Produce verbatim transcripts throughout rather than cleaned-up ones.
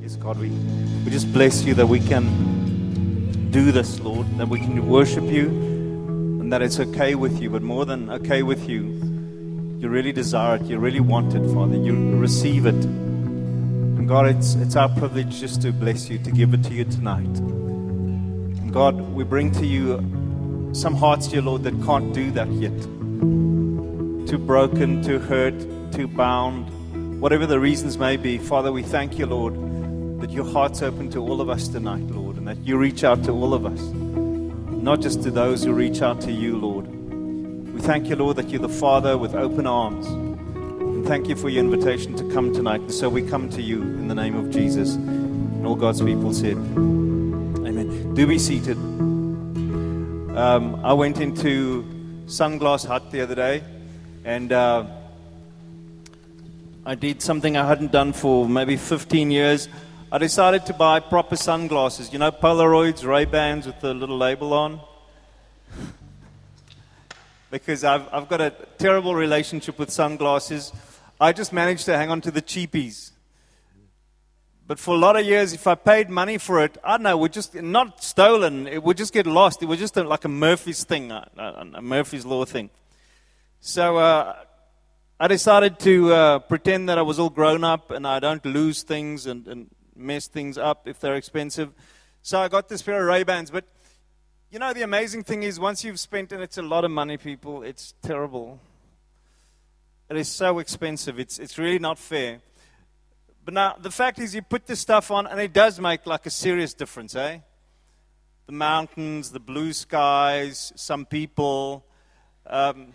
Yes, God, we, we just bless you that we can do this, Lord, that we can worship you, and that it's okay with you, but more than okay with you, you really desire it, you really want it, Father, you receive it. And God, it's, it's our privilege just to bless you, to give it to you tonight. And God, we bring to you some hearts, dear Lord, that can't do that yet. Too broken, too hurt, too bound, whatever the reasons may be. Father, we thank you, Lord, that your heart's open to all of us tonight, Lord, and that you reach out to all of us, not just to those who reach out to you, Lord. We thank you, Lord, that you're the Father with open arms. And thank you for your invitation to come tonight. And so we come to you in the name of Jesus. And all God's people said, amen. Do be seated. Um, I went into Sunglass Hut the other day, and uh, I did something I hadn't done for maybe fifteen years. I decided to buy proper sunglasses, you know, Polaroids, Ray-Bans with the little label on. Because I've, I've got a terrible relationship with sunglasses. I just managed to hang on to the cheapies. But for a lot of years, if I paid money for it, I don't know, it would just, not stolen, it would just get lost. It was just a, like a Murphy's thing, a, a Murphy's Law thing. So uh, I decided to uh, pretend that I was all grown up and I don't lose things and, and mess things up if they're expensive. So I got this pair of Ray-Bans. But, you know, the amazing thing is once you've spent, and it's a lot of money, people, it's terrible. It is so expensive. It's it's really not fair. But now, the fact is you put this stuff on, and it does make like a serious difference, eh? The mountains, the blue skies, some people, um,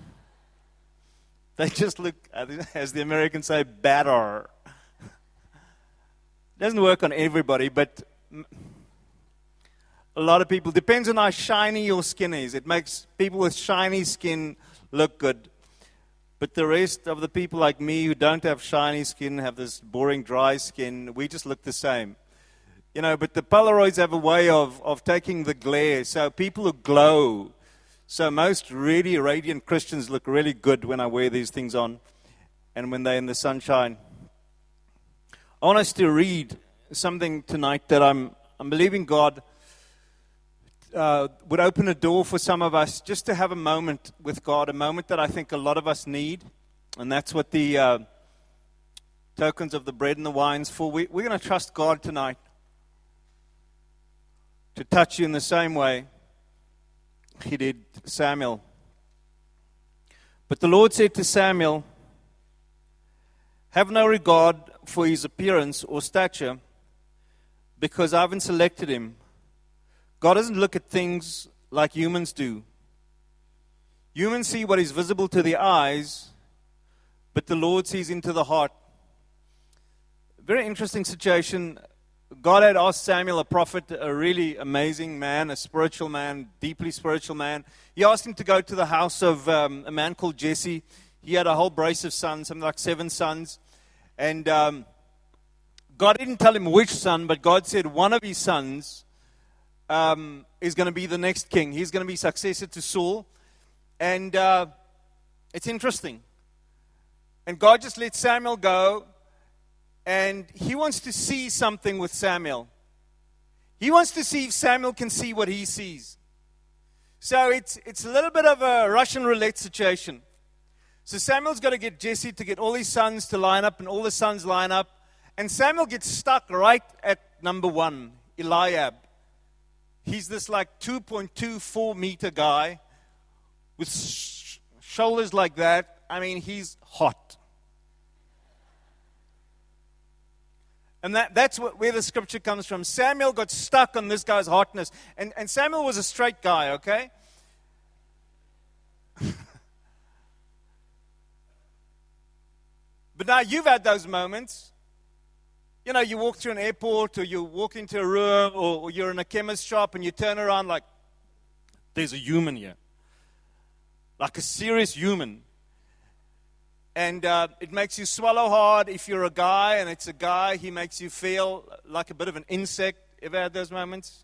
they just look, as the Americans say, better. It doesn't work on everybody, but a lot of people, depends on how shiny your skin is. It makes people with shiny skin look good. But the rest of the people like me who don't have shiny skin, have this boring dry skin, we just look the same. You know, but the Polaroids have a way of, of taking the glare. So people who glow. So most really radiant Christians look really good when I wear these things on and when they're in the sunshine. I want us to read something tonight that I'm I'm believing God uh, would open a door for some of us just to have a moment with God, a moment that I think a lot of us need, and that's what the uh, tokens of the bread and the wine's for. We, we're going to trust God tonight to touch you in the same way He did Samuel. But the Lord said to Samuel, "Have no regard for his appearance or stature, because I haven't selected him." God doesn't look at things like humans do. Humans see what is visible to the eyes, but the Lord sees into the heart. Very interesting situation. God had asked Samuel, a prophet, a really amazing man, a spiritual man, deeply spiritual man. He asked him to go to the house of um, a man called Jesse. He had a whole brace of sons, something like seven sons. And um, God didn't tell him which son, but God said one of his sons um, is going to be the next king. He's going to be successor to Saul. And uh, it's interesting. And God just let Samuel go. And he wants to see something with Samuel. He wants to see if Samuel can see what he sees. So it's it's a little bit of a Russian roulette situation. So Samuel's got to get Jesse to get all his sons to line up, and all the sons line up. And Samuel gets stuck right at number one, Eliab. He's this like two point two four meter guy with sh- shoulders like that. I mean, he's hot. And that, that's what, where the scripture comes from. Samuel got stuck on this guy's hotness. And, and Samuel was a straight guy, okay? But now you've had those moments. You know, you walk through an airport or you walk into a room or, or you're in a chemist shop and you turn around like, there's a human here. Like a serious human. And uh, it makes you swallow hard. If you're a guy and it's a guy, he makes you feel like a bit of an insect. Ever had those moments?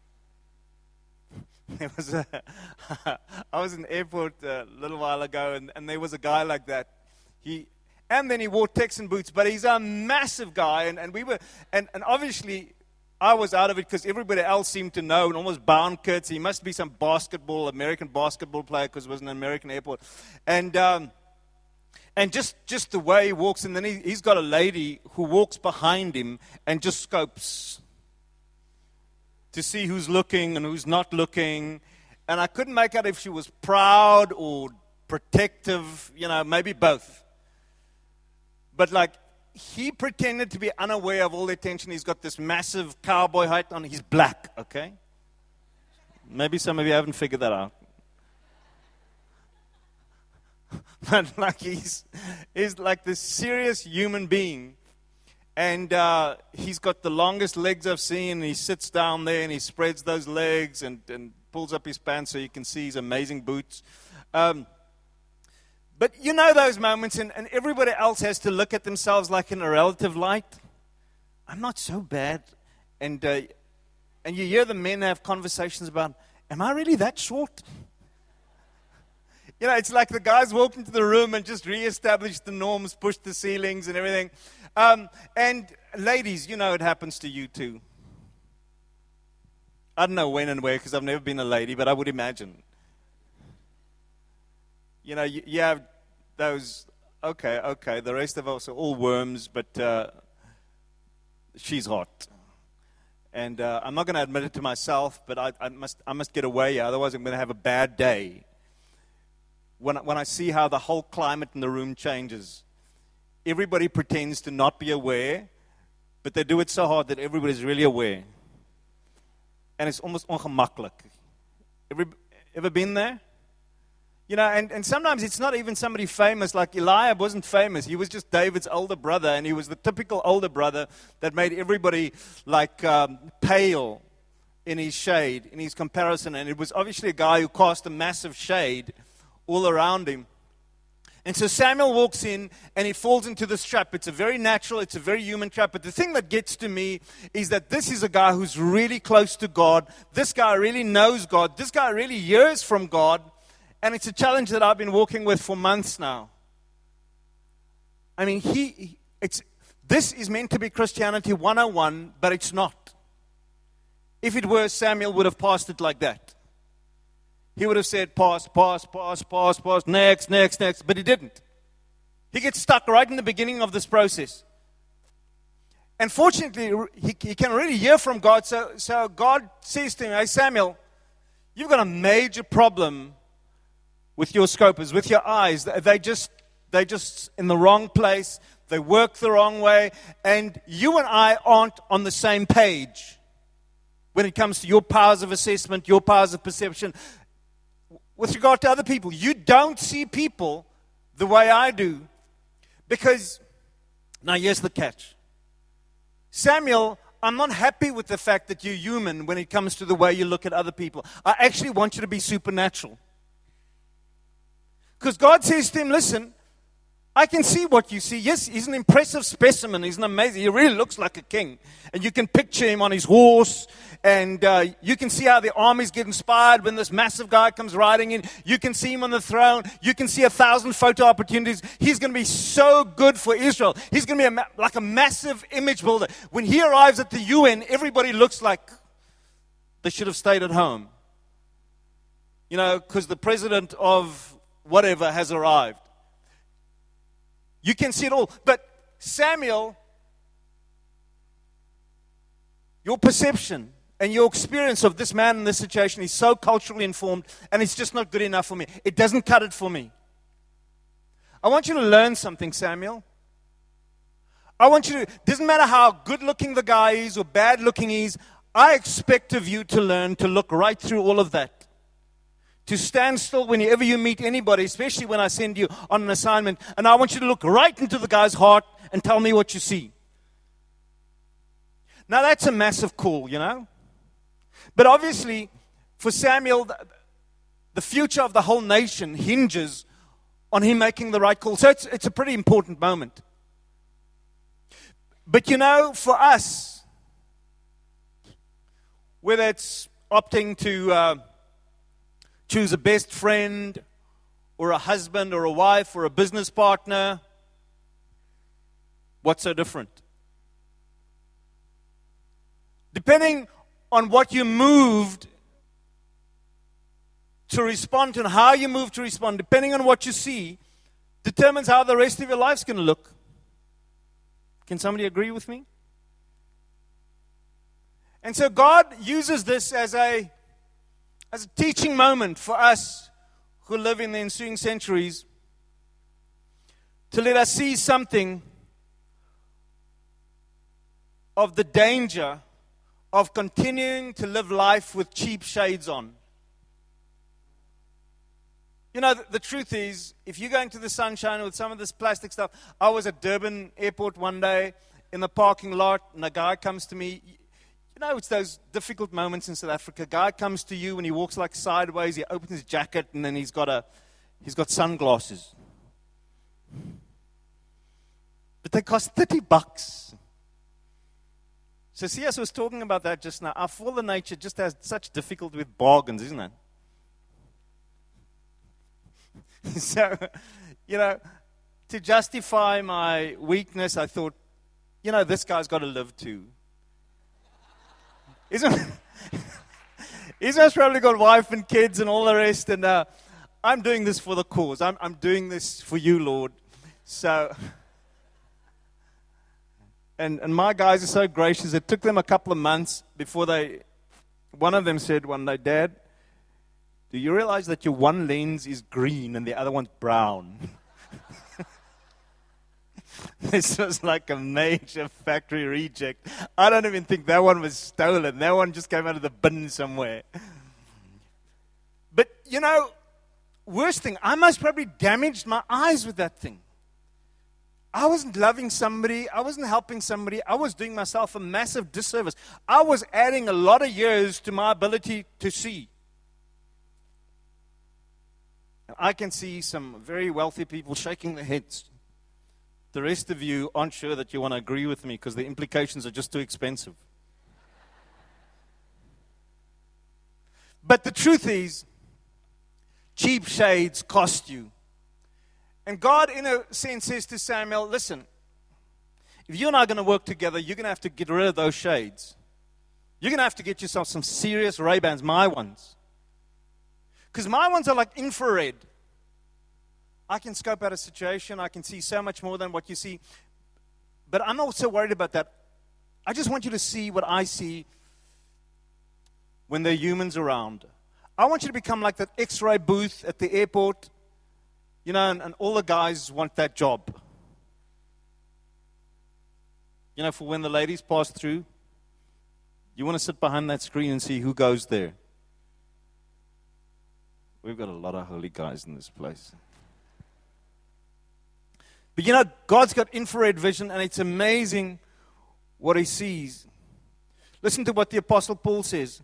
There was a I was in the airport a little while ago, and, and there was a guy like that. He And then he wore Texan boots. But he's a massive guy. And, and we were, and, and obviously, I was out of it because everybody else seemed to know and almost bound kids. He must be some basketball, American basketball player because it was an American airport. And um, and just, just the way he walks, and then he, he's got a lady who walks behind him and just scopes to see who's looking and who's not looking. And I couldn't make out if she was proud or protective, you know, maybe both. But like, he pretended to be unaware of all the attention. He's got this massive cowboy hat on. He's black, okay? Maybe some of you haven't figured that out. But like he's, he's like this serious human being. And uh, he's got the longest legs I've seen. He sits down there and he spreads those legs and, and pulls up his pants so you can see his amazing boots. Um, But you know those moments, and, and everybody else has to look at themselves like in a relative light. I'm not so bad. And uh, and you hear the men have conversations about, am I really that short? You know, it's like the guys walk into the room and just reestablish the norms, push the ceilings and everything. Um, and ladies, you know it happens to you too. I don't know when and where because I've never been a lady, but I would imagine. You know, you, you have those, okay, okay, the rest of us are all worms, but uh, she's hot. And uh, I'm not going to admit it to myself, but I, I must I must get away, otherwise I'm going to have a bad day. When, when I see how the whole climate in the room changes, everybody pretends to not be aware, but they do it so hard that everybody's really aware. And it's almost ongemakkelijk. Every, ever been there? You know, and, and sometimes it's not even somebody famous, like Eliab wasn't famous. He was just David's older brother, and he was the typical older brother that made everybody, like, um, pale in his shade, in his comparison. And it was obviously a guy who cast a massive shade all around him. And so Samuel walks in, and he falls into this trap. It's a very natural, it's a very human trap. But the thing that gets to me is that this is a guy who's really close to God. This guy really knows God. This guy really hears from God. And it's a challenge that I've been walking with for months now. I mean, he, it's, this is meant to be Christianity one oh one, but it's not. If it were, Samuel would have passed it like that. He would have said, pass, pass, pass, pass, pass, next, next, next. But he didn't. He gets stuck right in the beginning of this process. And fortunately, he, he can really hear from God. So, so God says to him, hey, Samuel, you've got a major problem with your scopers, with your eyes. They just, they just in the wrong place. They work the wrong way. And you and I aren't on the same page when it comes to your powers of assessment, your powers of perception. With regard to other people, you don't see people the way I do. Because, now here's the catch. Samuel, I'm not happy with the fact that you're human when it comes to the way you look at other people. I actually want you to be supernatural. Because God says to him, listen, I can see what you see. Yes, he's an impressive specimen. He's an amazing, he really looks like a king. And you can picture him on his horse. And uh, you can see how the armies get inspired when this massive guy comes riding in. You can see him on the throne. You can see a thousand photo opportunities. He's going to be so good for Israel. He's going to be a ma- like a massive image builder. When he arrives at the U N, everybody looks like they should have stayed at home. You know, because the president of whatever has arrived. You can see it all. But Samuel, your perception and your experience of this man in this situation is so culturally informed, and it's just not good enough for me. It doesn't cut it for me. I want you to learn something, Samuel. I want you to, doesn't matter how good looking the guy is or bad looking he is, I expect of you to learn to look right through all of that. To stand still whenever you meet anybody, especially when I send you on an assignment, and I want you to look right into the guy's heart and tell me what you see. Now that's a massive call, you know. But obviously, for Samuel, the future of the whole nation hinges on him making the right call. So it's, it's a pretty important moment. But you know, for us, whether it's opting to uh, choose a best friend or a husband or a wife or a business partner What's so different? Depending on what you moved to respond to and how you move to respond, depending on what you see, determines how the rest of your life's going to look. Can somebody agree with me? And so God uses this as a, as a teaching moment for us who live in the ensuing centuries to let us see something of the danger of continuing to live life with cheap shades on. You know, the, the truth is, if you go into the sunshine with some of this plastic stuff, I was at Durban Airport one day in the parking lot, and a guy comes to me. You know, it's those difficult moments in South Africa. A guy comes to you and he walks like sideways. He opens his jacket and then he's got a, he's got sunglasses. But they cost thirty bucks. So C S was talking about that just now. Our fallen nature just has such difficulty with bargains, isn't it? So, you know, to justify my weakness, I thought, you know, this guy's got to live too. Isn't He's just probably got wife and kids and all the rest, and uh, I'm doing this for the cause. I'm, I'm doing this for you, Lord. So, and and my guys are so gracious. It took them a couple of months before they, one of them said one day, Dad, do you realize that your one lens is green and the other one's brown? This was like a major factory reject. I don't even think that one was stolen. That one just came out of the bin somewhere. But, you know, worst thing, I most probably damaged my eyes with that thing. I wasn't loving somebody. I wasn't helping somebody. I was doing myself a massive disservice. I was adding a lot of years to my ability to see. And I can see some very wealthy people shaking their heads. The rest of you aren't sure that you want to agree with me because the implications are just too expensive. But the truth is, cheap shades cost you. And God, in a sense, says to Samuel, listen, if you and I are going to work together, you're going to have to get rid of those shades. You're going to have to get yourself some serious Ray-Bans, my ones. Because my ones are like infrared. I can scope out a situation. I can see so much more than what you see. But I'm not so worried about that. I just want you to see what I see when there are humans around. I want you to become like that X-ray booth at the airport. You know, and, and all the guys want that job. You know, for when the ladies pass through, you want to sit behind that screen and see who goes there. We've got a lot of holy guys in this place. But you know, God's got infrared vision, and it's amazing what He sees. Listen to what the Apostle Paul says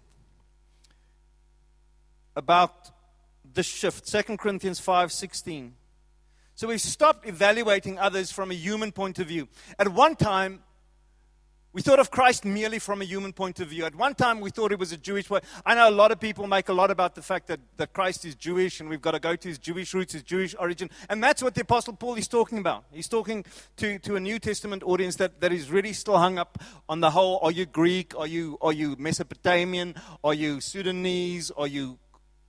about this shift. Second Corinthians five sixteen. So we've stopped evaluating others from a human point of view. At one time, we thought of Christ merely from a human point of view. At one time, we thought it was a Jewish way. I know a lot of people make a lot about the fact that, that Christ is Jewish and we've got to go to His Jewish roots, His Jewish origin. And that's what the Apostle Paul is talking about. He's talking to, to a New Testament audience that, that is really still hung up on the whole, are you Greek? Are you, are you Mesopotamian? Are you Sudanese? Are you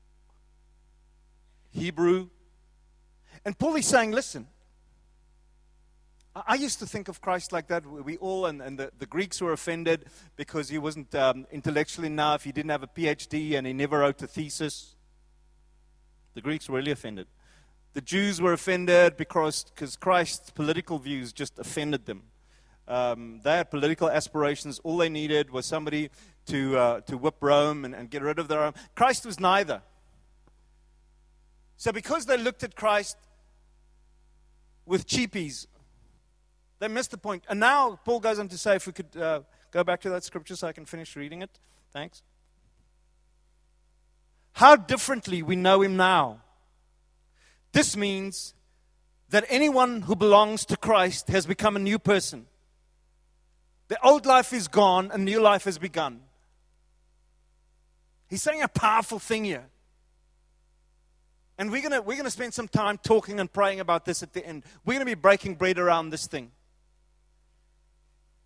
Hebrew? And Paul is saying, listen, I used to think of Christ like that. We all, and, and the, the Greeks were offended because He wasn't um, intellectual enough. He didn't have a P H D and He never wrote a thesis. The Greeks were really offended. The Jews were offended because because Christ's political views just offended them. Um, they had political aspirations. All they needed was somebody to uh, to whip Rome and, and get rid of their own. Christ was neither. So because they looked at Christ with cheapies, they missed the point. And now Paul goes on to say, if we could uh, go back to that scripture so I can finish reading it. Thanks. How differently we know Him now. This means that anyone who belongs to Christ has become a new person. The old life is gone, a new life has begun. He's saying a powerful thing here. And we're going we're gonna spend some time talking and praying about this at the end. We're going to be breaking bread around this thing.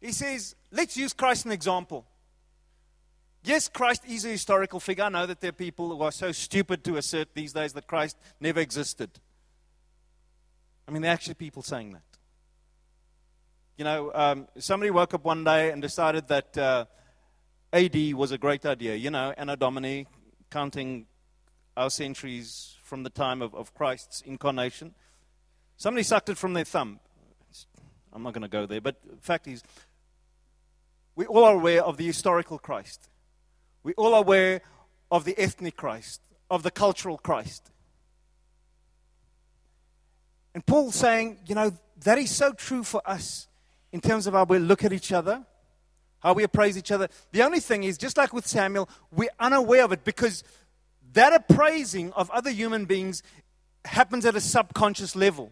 He says, let's use Christ as an example. Yes, Christ is a historical figure. I know that there are people who are so stupid to assert these days that Christ never existed. I mean, there are actually people saying that. You know, um, somebody woke up one day and decided that uh, A D was a great idea. You know, Anno Domini, counting our centuries from the time of, of Christ's incarnation. Somebody sucked it from their thumb. I'm not going to go there, but the fact is, we all are aware of the historical Christ. We all are aware of the ethnic Christ, of the cultural Christ. And Paul's saying, you know, that is so true for us in terms of how we look at each other, how we appraise each other. The only thing is, just like with Samuel, we're unaware of it because that appraising of other human beings happens at a subconscious level.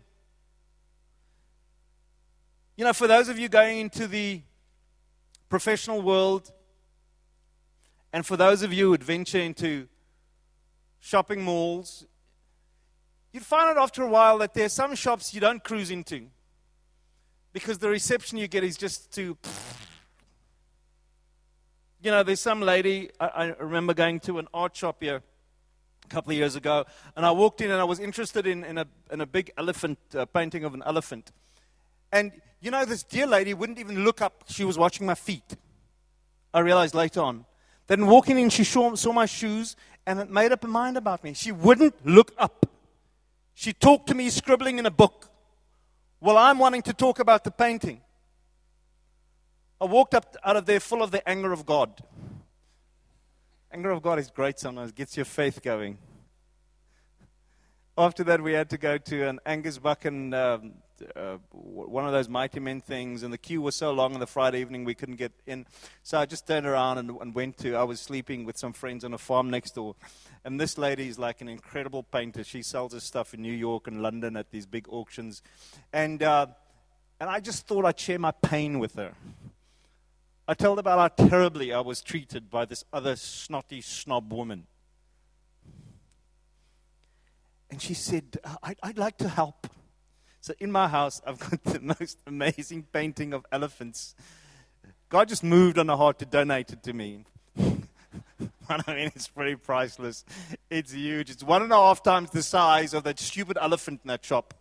You know, for those of you going into the professional world, and for those of you who would venture into shopping malls, you'd find out after a while that there are some shops you don't cruise into because the reception you get is just too... You know, there's some lady, I, I remember going to an art shop here a couple of years ago, and I walked in and I was interested in, in, a, in a big elephant, uh, painting of an elephant. And, you know, this dear lady wouldn't even look up. She was watching my feet. I realized later on. Then walking in, she saw, saw my shoes and it made up her mind about me. She wouldn't look up. She talked to me scribbling in a book while I'm wanting to talk about the painting. I walked up out of there full of the anger of God. Anger of God is great sometimes. It gets your faith going. After that, we had to go to an Angus Buchan, um, uh, one of those Mighty Men things, and the queue was so long on the Friday evening we couldn't get in. So I just turned around and, and went to, I was sleeping with some friends on a farm next door. And this lady is like an incredible painter. She sells her stuff in New York and London at these big auctions. And, uh, and I just thought I'd share my pain with her. I told her about how terribly I was treated by this other snotty snob woman. And she said, I'd, I'd like to help. So in my house, I've got the most amazing painting of elephants. God just moved on the heart to donate it to me. I mean, it's pretty priceless. It's huge. It's one and a half times the size of that stupid elephant in that shop.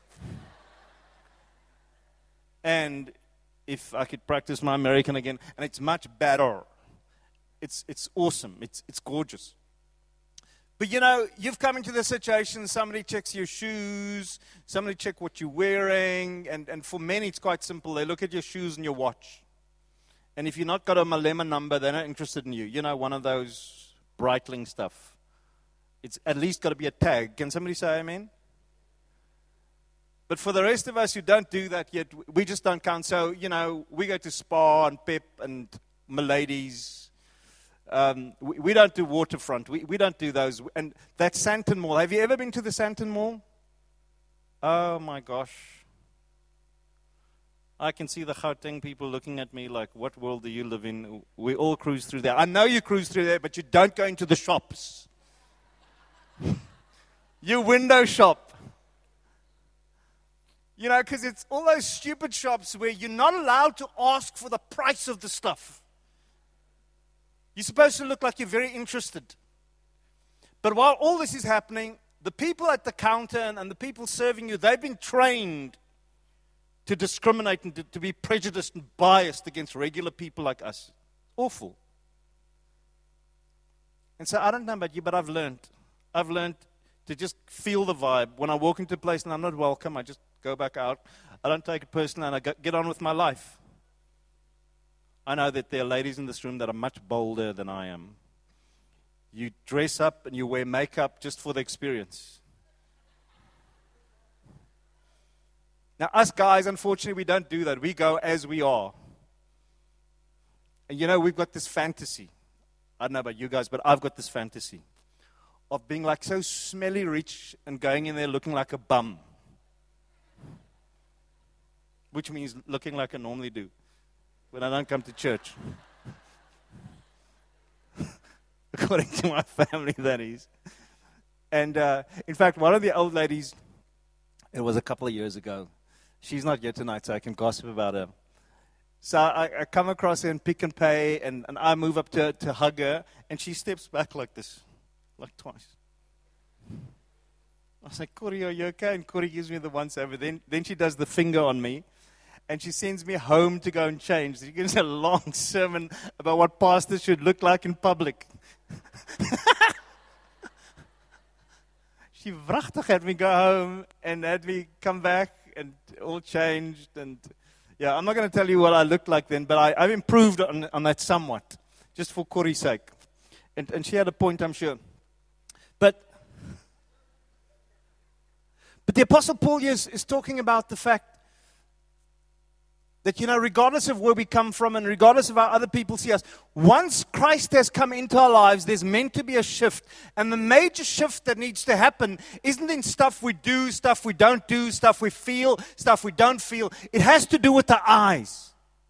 And if I could practice my American again, and it's much better. It's it's awesome. It's it's gorgeous. But you know, you've come into the situation, somebody checks your shoes, somebody check what you're wearing, and, and for many it's quite simple. They look at your shoes and your watch. And if you've not got a Malema number, they're not interested in you. You know, one of those Breitling stuff. It's at least got to be a tag. Can somebody say amen? But for the rest of us who don't do that yet, we just don't count. So, you know, we go to Spa and Pep and Miladies. Um, we, we don't do Waterfront. We, we don't do those. And that Sandton Mall. Have you ever been to the Sandton Mall? Oh, my gosh. I can see the Gauteng people looking at me like, what world do you live in? We all cruise through there. I know you cruise through there, but you don't go into the shops. You window shop. You know, because it's all those stupid shops where you're not allowed to ask for the price of the stuff. You're supposed to look like you're very interested. But while all this is happening, the people at the counter and, and the people serving you, they've been trained to discriminate and to, to be prejudiced and biased against regular people like us. Awful. And so I don't know about you, but I've learned. I've learned to just feel the vibe. When I walk into a place and I'm not welcome, I just go back out. I don't take it personally and I get on with my life. I know that there are ladies in this room that are much bolder than I am. You dress up and you wear makeup just for the experience. Now, us guys, unfortunately, we don't do that. We go as we are. And you know, we've got this fantasy. I don't know about you guys, but I've got this fantasy of being like so smelly rich and going in there looking like a bum. Which means looking like I normally do when I don't come to church. According to my family, that is. And uh, in fact, one of the old ladies, it was a couple of years ago. She's not here tonight, so I can gossip about her. So I, I come across her in Pick and Pay, and, and I move up to, to hug her, and she steps back like this, like twice. I was like, Corey, are you okay? And Corey gives me the once over. Then, then she does the finger on me, and she sends me home to go and change. She gives a long sermon about what pastors should look like in public. She wrachtig had me go home and had me come back and all changed. And yeah, I'm not going to tell you what I looked like then, but I, I've improved on, on that somewhat, just for Corey's sake. And, and she had a point, I'm sure. But but the Apostle Paul is, is talking about the fact that, you know, regardless of where we come from and regardless of how other people see us, once Christ has come into our lives, there's meant to be a shift. And the major shift that needs to happen isn't in stuff we do, stuff we don't do, stuff we feel, stuff we don't feel. It has to do with the eyes.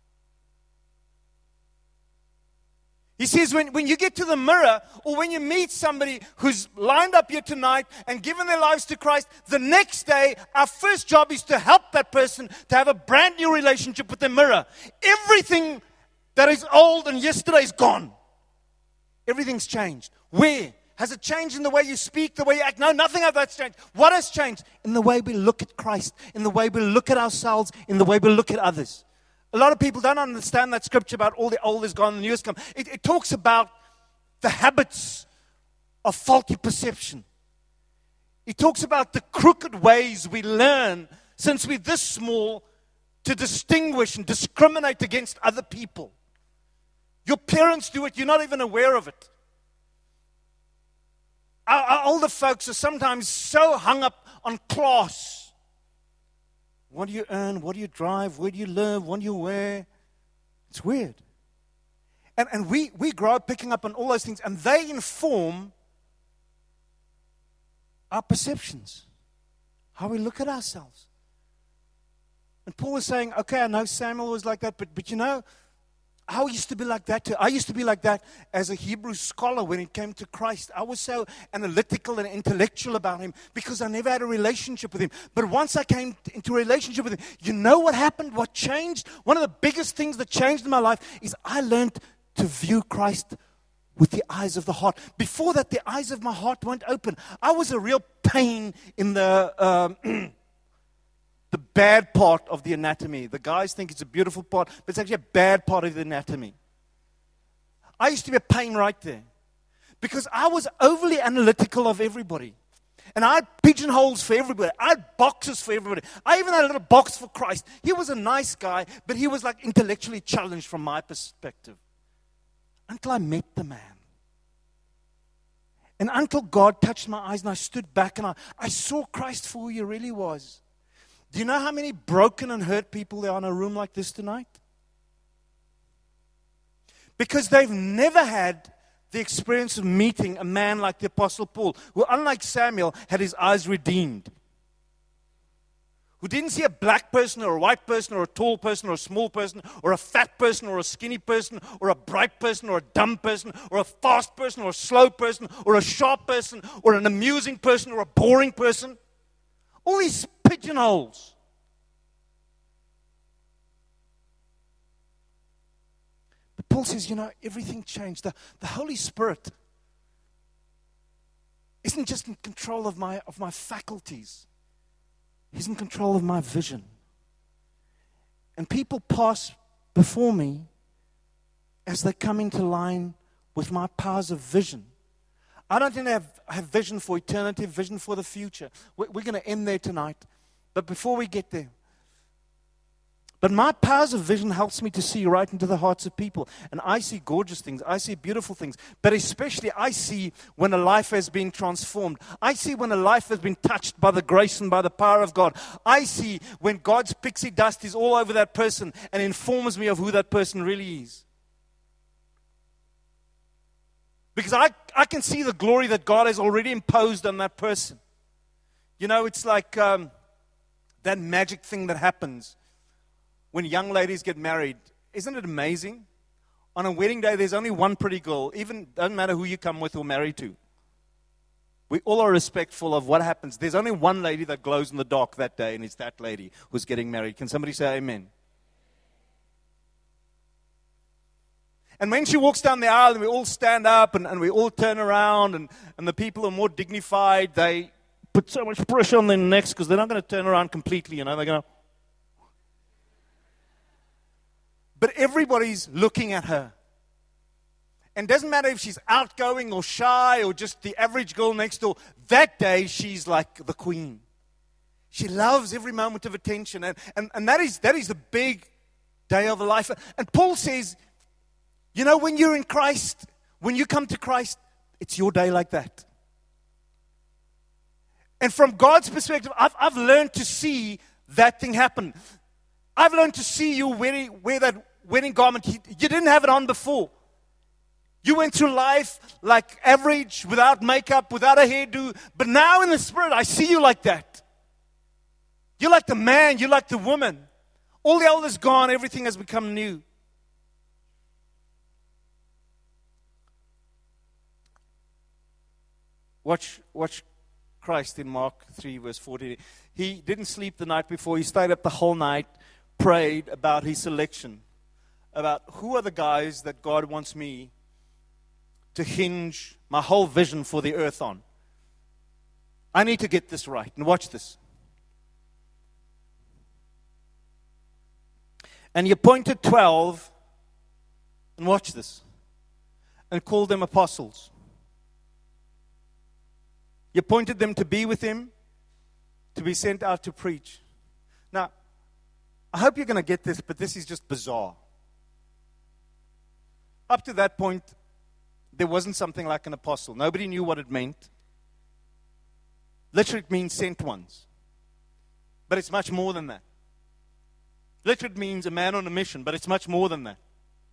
He says when, when you get to the mirror or when you meet somebody who's lined up here tonight and given their lives to Christ, the next day, our first job is to help that person to have a brand new relationship with the mirror. Everything that is old and yesterday is gone. Everything's changed. Where? Has it changed in the way you speak, the way you act? No, nothing of that's changed. What has changed? In the way we look at Christ, in the way we look at ourselves, in the way we look at others. A lot of people don't understand that scripture about all the old is gone and the new has come. It, it talks about the habits of faulty perception. It talks about the crooked ways we learn since we're this small to distinguish and discriminate against other people. Your parents do it, you're not even aware of it. Our, our older folks are sometimes so hung up on class. What do you earn? What do you drive? Where do you live? What do you wear? It's weird. And, and we, we grow up picking up on all those things, and they inform our perceptions, how we look at ourselves. And Paul is saying, okay, I know Samuel was like that, but, but you know, I used to be like that too. I used to be like that as a Hebrew scholar when it came to Christ. I was so analytical and intellectual about him because I never had a relationship with him. But once I came into a relationship with him, you know what happened? What changed? One of the biggest things that changed in my life is I learned to view Christ with the eyes of the heart. Before that, the eyes of my heart weren't open. I was a real pain in the... Um, the bad part of the anatomy. The guys think it's a beautiful part, but it's actually a bad part of the anatomy. I used to be a pain right there because I was overly analytical of everybody. And I had pigeonholes for everybody. I had boxes for everybody. I even had a little box for Christ. He was a nice guy, but he was like intellectually challenged from my perspective. Until I met the man. And until God touched my eyes and I stood back and I, I saw Christ for who he really was. Do you know how many broken and hurt people there are in a room like this tonight? Because they've never had the experience of meeting a man like the Apostle Paul, who, unlike Samuel, had his eyes redeemed. Who didn't see a black person or a white person or a tall person or a small person or a fat person or a skinny person or a bright person or a dumb person or a fast person or a slow person or a sharp person or an amusing person or a boring person. All these pigeonholes. But Paul says, you know, everything changed. The, the Holy Spirit isn't just in control of my, of my faculties. He's in control of my vision. And people pass before me as they come into line with my powers of vision. I don't think I have, have vision for eternity, vision for the future. We're, we're going to end there tonight. But before we get there, but my powers of vision helps me to see right into the hearts of people. And I see gorgeous things. I see beautiful things. But especially I see when a life has been transformed. I see when a life has been touched by the grace and by the power of God. I see when God's pixie dust is all over that person and informs me of who that person really is. Because I, I can see the glory that God has already imposed on that person. You know, it's like um, that magic thing that happens when young ladies get married. Isn't it amazing? On a wedding day, there's only one pretty girl. Even doesn't matter who you come with or marry to. We all are respectful of what happens. There's only one lady that glows in the dark that day, and it's that lady who's getting married. Can somebody say amen? And when she walks down the aisle and we all stand up and, and we all turn around and, and the people are more dignified, they put so much pressure on their necks because they're not going to turn around completely, you know. They're going to... But everybody's looking at her. And it doesn't matter if she's outgoing or shy or just the average girl next door. That day, she's like the queen. She loves every moment of attention. And, and, and that is that is the big day of her life. And Paul says, you know, when you're in Christ, when you come to Christ, it's your day like that. And from God's perspective, I've, I've learned to see that thing happen. I've learned to see you wearing, wear that wedding garment. You didn't have it on before. You went through life like average, without makeup, without a hairdo. But now in the Spirit, I see you like that. You're like the man, you're like the woman. All the old is gone, everything has become new. Watch, watch Christ in Mark three, verse fourteen. He didn't sleep the night before. He stayed up the whole night, prayed about his selection, about who are the guys that God wants me to hinge my whole vision for the earth on. I need to get this right. And watch this. And he appointed twelve, and watch this, and called them apostles. He appointed them to be with him, to be sent out to preach. Now, I hope you're going to get this, but this is just bizarre. Up to that point, there wasn't something like an apostle. Nobody knew what it meant. Literally, it means sent ones. But it's much more than that. Literally, it means a man on a mission, but it's much more than that.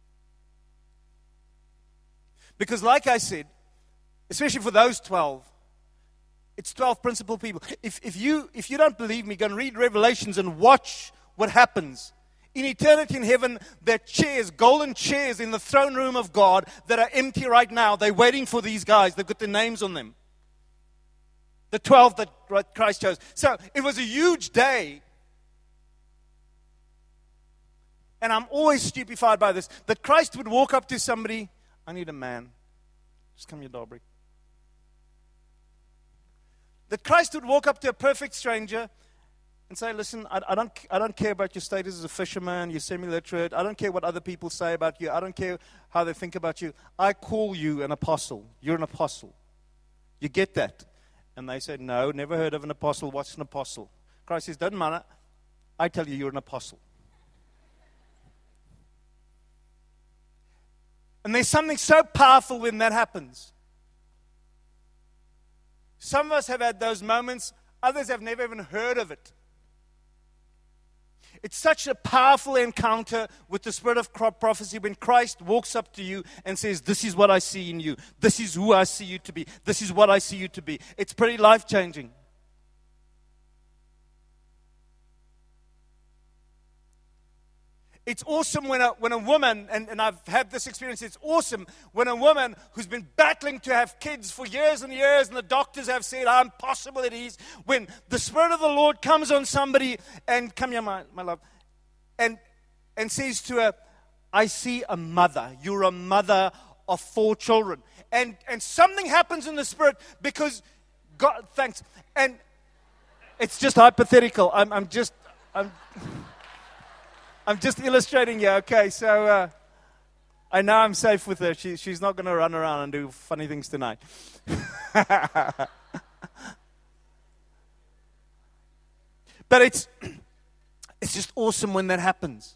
Because like I said, especially for those twelve, it's twelve principal people. If, if, you, if you don't believe me, go and read Revelations and watch what happens. In eternity in heaven, there are chairs, golden chairs in the throne room of God that are empty right now. They're waiting for these guys. They've got their names on them. The twelve that Christ chose. So it was a huge day. And I'm always stupefied by this. That Christ would walk up to somebody. I need a man. Just come here, Darbrick. That Christ would walk up to a perfect stranger and say, listen, I, I, don't, I don't care about your status as a fisherman, you're semi-literate. I don't care what other people say about you. I don't care how they think about you. I call you an apostle. You're an apostle. You get that? And they said, no, never heard of an apostle. What's an apostle? Christ says, doesn't matter. I tell you, you're an apostle. And there's something so powerful when that happens. Some of us have had those moments. Others have never even heard of it. It's such a powerful encounter with the spirit of prophecy when Christ walks up to you and says, this is what I see in you. This is who I see you to be. This is what I see you to be. It's pretty life-changing. It's awesome when a, when a woman, and, and I've had this experience, it's awesome when a woman who's been battling to have kids for years and years, and the doctors have said how impossible it is, when the Spirit of the Lord comes on somebody, and come here, my, my love, and, and says to her, I see a mother. You're a mother of four children. And, and something happens in the Spirit because God, thanks. And it's just hypothetical. I'm, I'm just... I'm, I'm just illustrating you, okay, so uh, I know I'm safe with her. She, she's not going to run around and do funny things tonight. But it's, it's just awesome when that happens.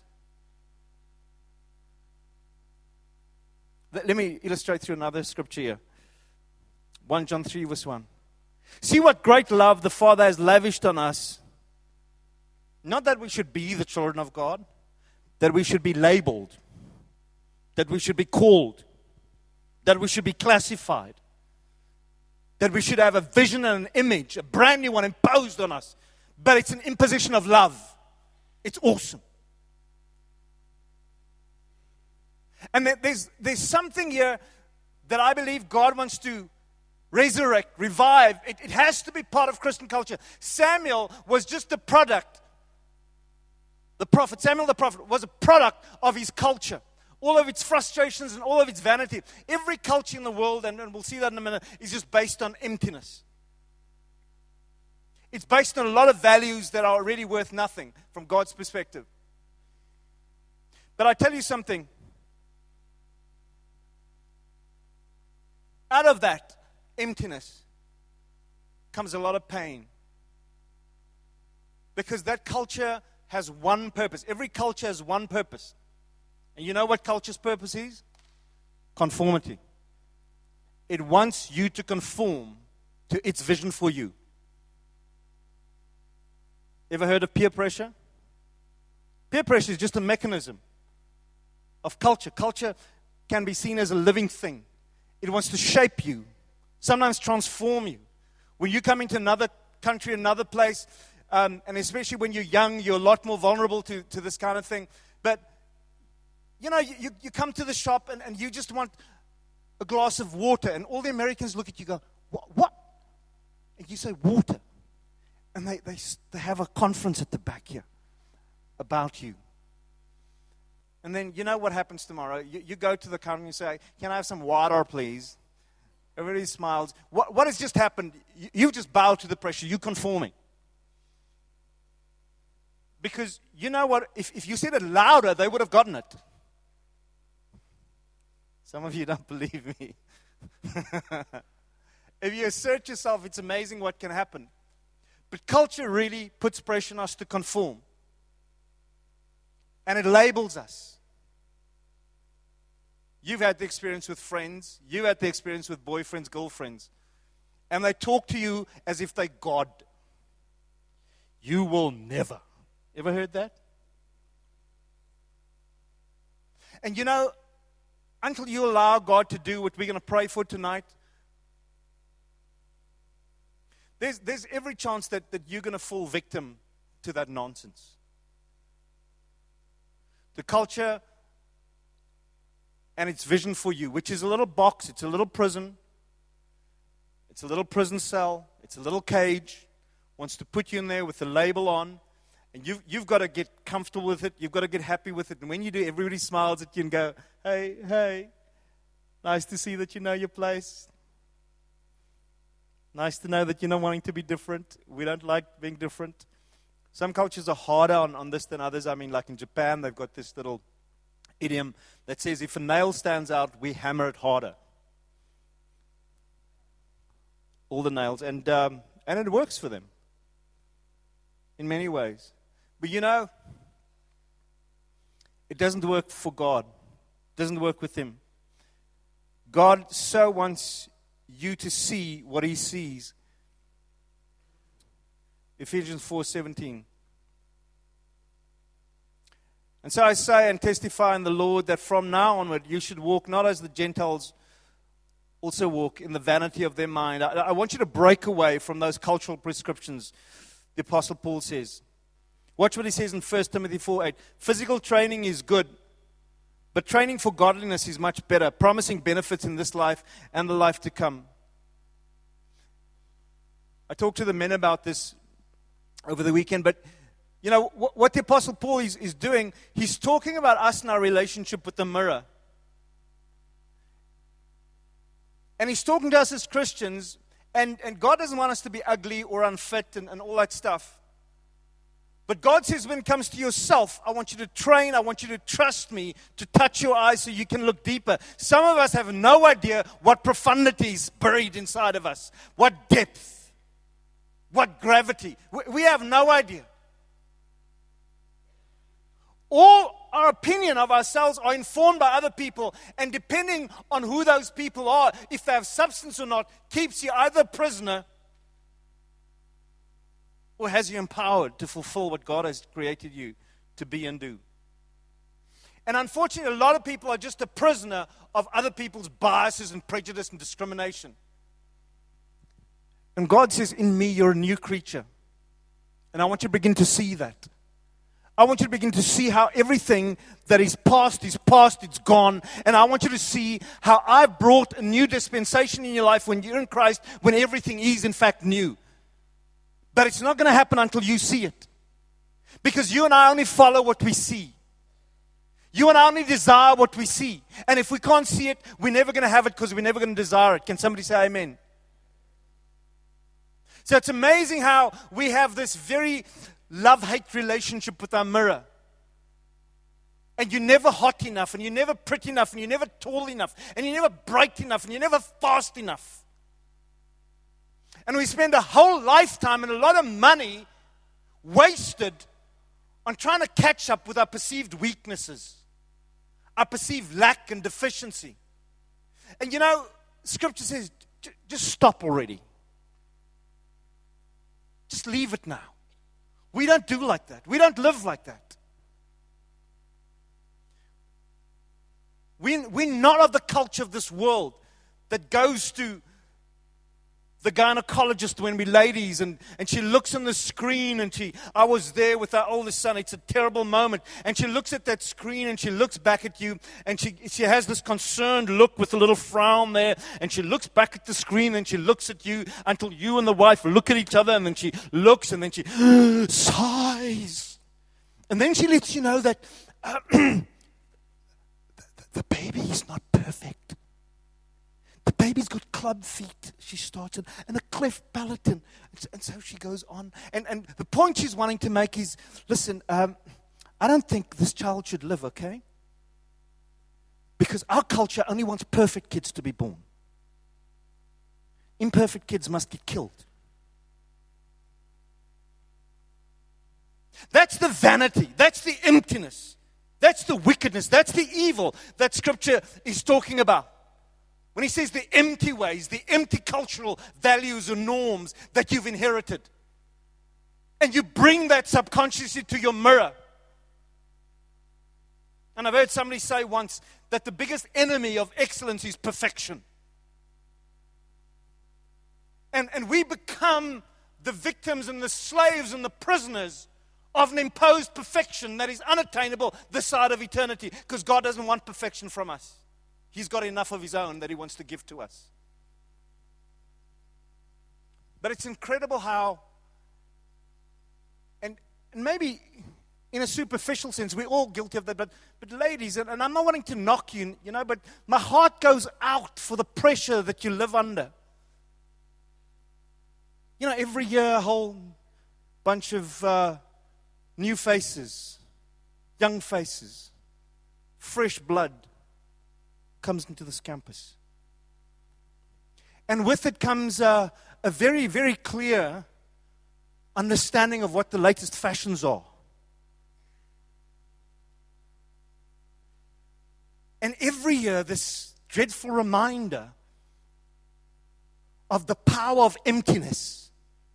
Let, let me illustrate through another scripture here. First John three, verse one. See what great love the Father has lavished on us. Not that we should be the children of God, that we should be labeled, that we should be called, that we should be classified, that we should have a vision and an image, a brand new one imposed on us. But it's an imposition of love. It's awesome. And there's, there's something here that I believe God wants to resurrect, revive. It, it has to be part of Christian culture. Samuel was just a product. The prophet, Samuel the prophet, was a product of his culture. all of its frustrations and all of its vanity. Every culture in the world, and, and we'll see that in a minute, is just based on emptiness. It's based on a lot of values that are really worth nothing from God's perspective. But I tell you something. Out of that emptiness comes a lot of pain. Because that culture has one purpose. Every culture has one purpose. And you know what culture's purpose is? Conformity. It wants you to conform to its vision for you. Ever heard of peer pressure? Peer pressure is just a mechanism of culture. Culture can be seen as a living thing. It wants to shape you, sometimes transform you. When you come into another country, another place, um, and especially when you're young, you're a lot more vulnerable to, to this kind of thing. But, you know, you, you come to the shop and, and you just want a glass of water, and all the Americans look at you and go, what? what? And you say, water. And they, they, they have a conference at the back here about you. And then you know what happens tomorrow? You, you go to the counter and you say, can I have some water, please? Everybody smiles. What, what has just happened? You, you just bow to the pressure. You're conforming. Because you know what? If, if you said it louder, they would have gotten it. Some of you don't believe me. If you assert yourself, it's amazing what can happen. But culture really puts pressure on us to conform. And it labels us. You've had the experience with friends. You've had the experience with boyfriends, girlfriends. And they talk to you as if they're God. You will never. Ever heard that? And you know, until you allow God to do what we're going to pray for tonight, There's, there's every chance that, that you're going to fall victim to that nonsense. The culture and its vision for you, which is a little box, it's a little prison, it's a little prison cell, it's a little cage, wants to put you in there with the label on, and you've, you've got to get comfortable with it, you've got to get happy with it, and when you do, everybody smiles at you and go, hey, hey, nice to see that you know your place. Nice to know that you're not wanting to be different. We don't like being different. Some cultures are harder on, on this than others. I mean, like in Japan, they've got this little idiom that says, if a nail stands out, we hammer it harder. All the nails. And, um, and it works for them in many ways. But you know, it doesn't work for God. It doesn't work with Him. God so wants you to see what He sees. Ephesians four seventeen. And so I say and testify in the Lord that from now onward you should walk not as the Gentiles also walk, in the vanity of their mind. I, I want you to break away from those cultural prescriptions, the Apostle Paul says. Watch what he says in First Timothy four eight. Physical training is good, but training for godliness is much better, promising benefits in this life and the life to come. I talked to the men about this over the weekend, but you know, what, what the Apostle Paul is, is doing, he's talking about us and our relationship with the mirror. And he's talking to us as Christians, and, and God doesn't want us to be ugly or unfit and, and all that stuff. But God says when it comes to yourself, I want you to train, I want you to trust me to touch your eyes so you can look deeper. Some of us have no idea what profundity is buried inside of us, what depth, what gravity. We, we have no idea. All our opinion of ourselves are informed by other people, and depending on who those people are, if they have substance or not, keeps you either a prisoner or has you empowered to fulfill what God has created you to be and do. And unfortunately, a lot of people are just a prisoner of other people's biases and prejudice and discrimination. And God says, in me, you're a new creature. And I want you to begin to see that. I want you to begin to see how everything that is past is past, it's gone. And I want you to see how I've brought a new dispensation in your life when you're in Christ, when everything is in fact new. But it's not going to happen until you see it. Because you and I only follow what we see. You and I only desire what we see. And if we can't see it, we're never going to have it because we're never going to desire it. Can somebody say amen? So it's amazing how we have this very love-hate relationship with our mirror. And you're never hot enough, and you're never pretty enough, and you're never tall enough, and you're never bright enough, and you're never fast enough. And we spend a whole lifetime and a lot of money wasted on trying to catch up with our perceived weaknesses, our perceived lack and deficiency. And you know, Scripture says, just stop already. Just leave it now. We don't do like that. We don't live like that. We, we're not of the culture of this world that goes to the gynecologist when we're ladies, and, and she looks on the screen, and she, I was there with our oldest son, it's a terrible moment, and she looks at that screen, and she looks back at you, and she, she has this concerned look with a little frown there, and she looks back at the screen, and she looks at you until you and the wife look at each other, and then she looks, and then she sighs. And then she lets you know that uh, the, the baby is not perfect. The baby's got club feet, she starts, and, and a cleft palate, and, and so she goes on. And, and the point she's wanting to make is, listen, um, I don't think this child should live, okay? Because our culture only wants perfect kids to be born. Imperfect kids must get killed. That's the vanity, that's the emptiness, that's the wickedness, that's the evil that Scripture is talking about. When he says the empty ways, the empty cultural values or norms that you've inherited. And you bring that subconsciously to your mirror. And I've heard somebody say once that the biggest enemy of excellence is perfection. And, and we become the victims and the slaves and the prisoners of an imposed perfection that is unattainable this side of eternity, because God doesn't want perfection from us. He's got enough of His own that He wants to give to us. But it's incredible how, and, and maybe in a superficial sense, we're all guilty of that, but, but ladies, and, and I'm not wanting to knock you, you know, but my heart goes out for the pressure that you live under. You know, every year a whole bunch of uh, new faces, young faces, fresh blood comes into this campus. And with it comes a, a very, very clear understanding of what the latest fashions are. And every year, this dreadful reminder of the power of emptiness.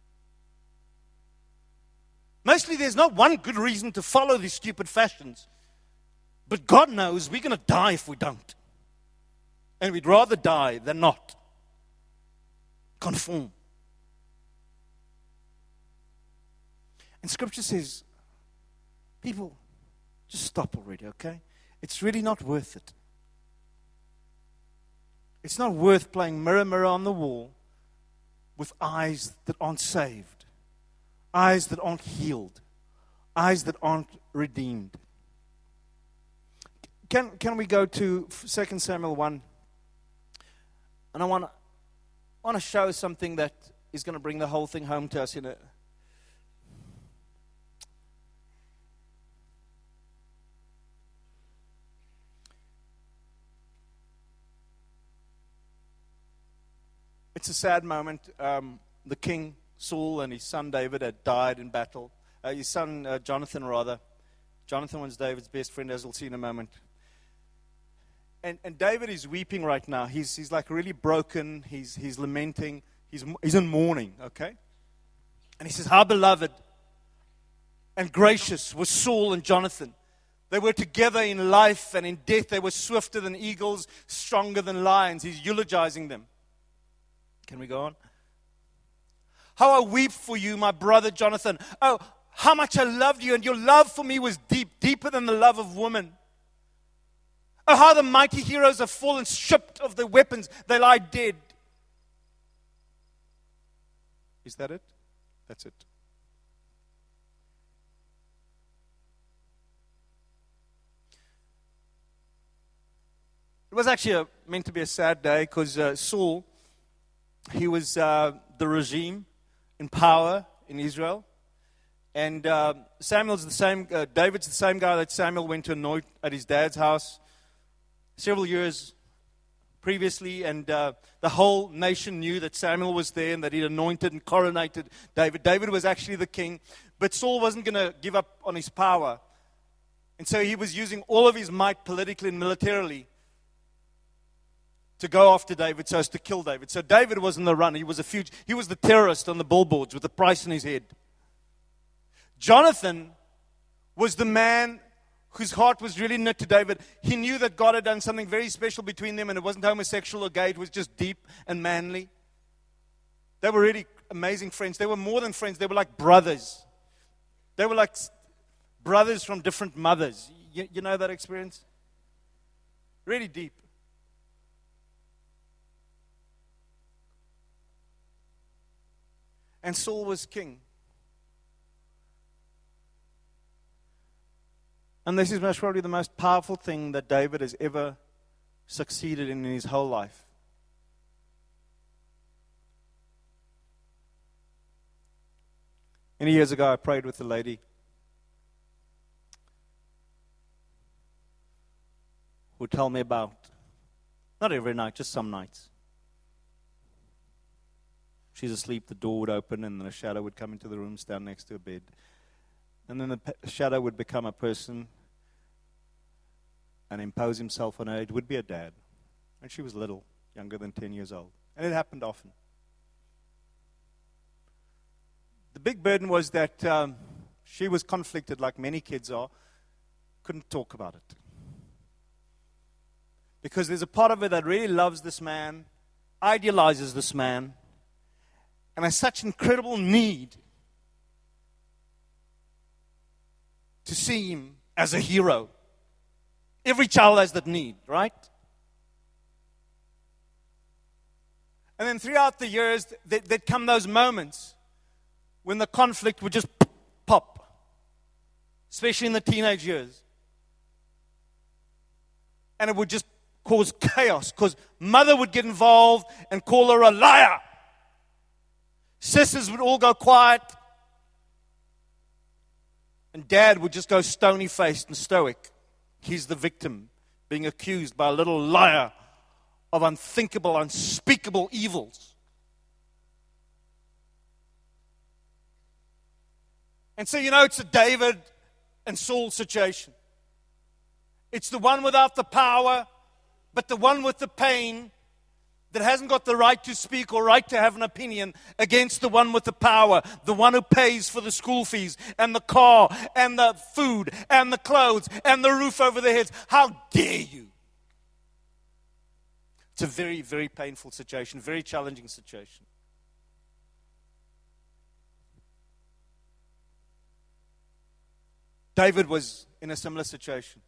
Mostly there's not one good reason to follow these stupid fashions. But God knows we're going to die if we don't. And we'd rather die than not. Conform. And Scripture says, people, just stop already, okay? It's really not worth it. It's not worth playing mirror, mirror on the wall with eyes that aren't saved, eyes that aren't healed, eyes that aren't redeemed. Can, can we go to Second Samuel one? And I want to I want to show something that is going to bring the whole thing home to us in a It's a sad moment. Um, the king Saul and his son David had died in battle. Uh, his son uh, Jonathan, rather. Jonathan was David's best friend, as we'll see in a moment. And, and David is weeping right now. He's, he's like really broken. He's, he's lamenting. He's, he's in mourning, okay? And he says, how beloved and gracious was Saul and Jonathan. They were together in life and in death. They were swifter than eagles, stronger than lions. He's eulogizing them. Can we go on? How I weep for you, my brother Jonathan. Oh, how much I loved you, and your love for me was deep, deeper than the love of woman. Oh, how the mighty heroes have fallen, stripped of their weapons. They lie dead. Is that it? That's it. It was actually a, meant to be a sad day because uh, Saul, he was uh, the regime in power in Israel. And uh, Samuel's the same, uh, David's the same guy that Samuel went to anoint at his dad's house several years previously. And uh, the whole nation knew that Samuel was there and that he'd anointed and coronated David. David was actually the king. But Saul wasn't going to give up on his power. And so he was using all of his might politically and militarily to go after David so as to kill David. So David was in the run. He was a fugitive. He was the terrorist on the billboards with the price on his head. Jonathan was the man whose heart was really knit to David. He knew that God had done something very special between them, and it wasn't homosexual or gay. It was just deep and manly. They were really amazing friends. They were more than friends. They were like brothers. They were like brothers from different mothers. You, you know that experience? Really deep. And Saul was king. And this is most probably the most powerful thing that David has ever succeeded in in his whole life. Many years ago, I prayed with a lady who would tell me about, not every night, just some nights. She's asleep, the door would open, and then a shadow would come into the room, stand next to her bed. And then the shadow would become a person and impose himself on her. It would be a dad. And she was little, younger than ten years old. And it happened often. The big burden was that um, she was conflicted, like many kids are, couldn't talk about it. Because there's a part of her that really loves this man, idealizes this man, and has such incredible need to see him as a hero. Every child has that need, right? And then throughout the years, there'd come those moments when the conflict would just pop, especially in the teenage years. And it would just cause chaos, because mother would get involved and call her a liar. Sisters would all go quiet. And dad would just go stony-faced and stoic. He's the victim, being accused by a little liar of unthinkable, unspeakable evils. And so, you know, it's a David and Saul situation. It's the one without the power, but the one with the pain that hasn't got the right to speak or right to have an opinion against the one with the power, the one who pays for the school fees and the car and the food and the clothes and the roof over their heads. How dare you? It's a very, very painful situation, very challenging situation. David was in a similar situation.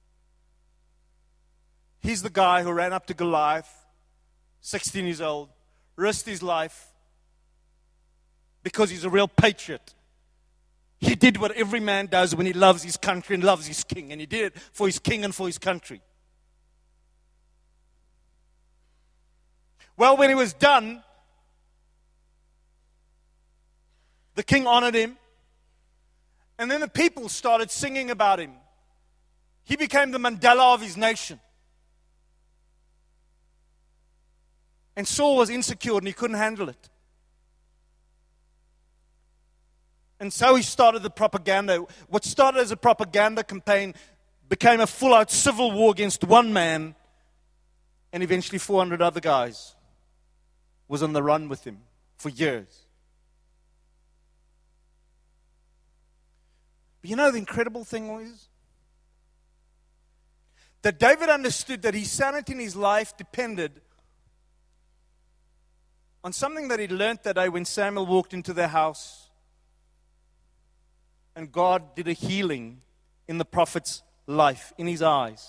He's the guy who ran up to Goliath, sixteen years old, risked his life because he's a real patriot. He did what every man does when he loves his country and loves his king, and he did it for his king and for his country. Well, when he was done, the king honored him, and then the people started singing about him. He became the Mandela of his nation. And Saul was insecure and he couldn't handle it. And so he started the propaganda. What started as a propaganda campaign became a full-out civil war against one man, and eventually four hundred other guys was on the run with him for years. But you know the incredible thing was that David understood that his sanity in his life depended on something that he learned that day when Samuel walked into their house and God did a healing in the prophet's life, in his eyes.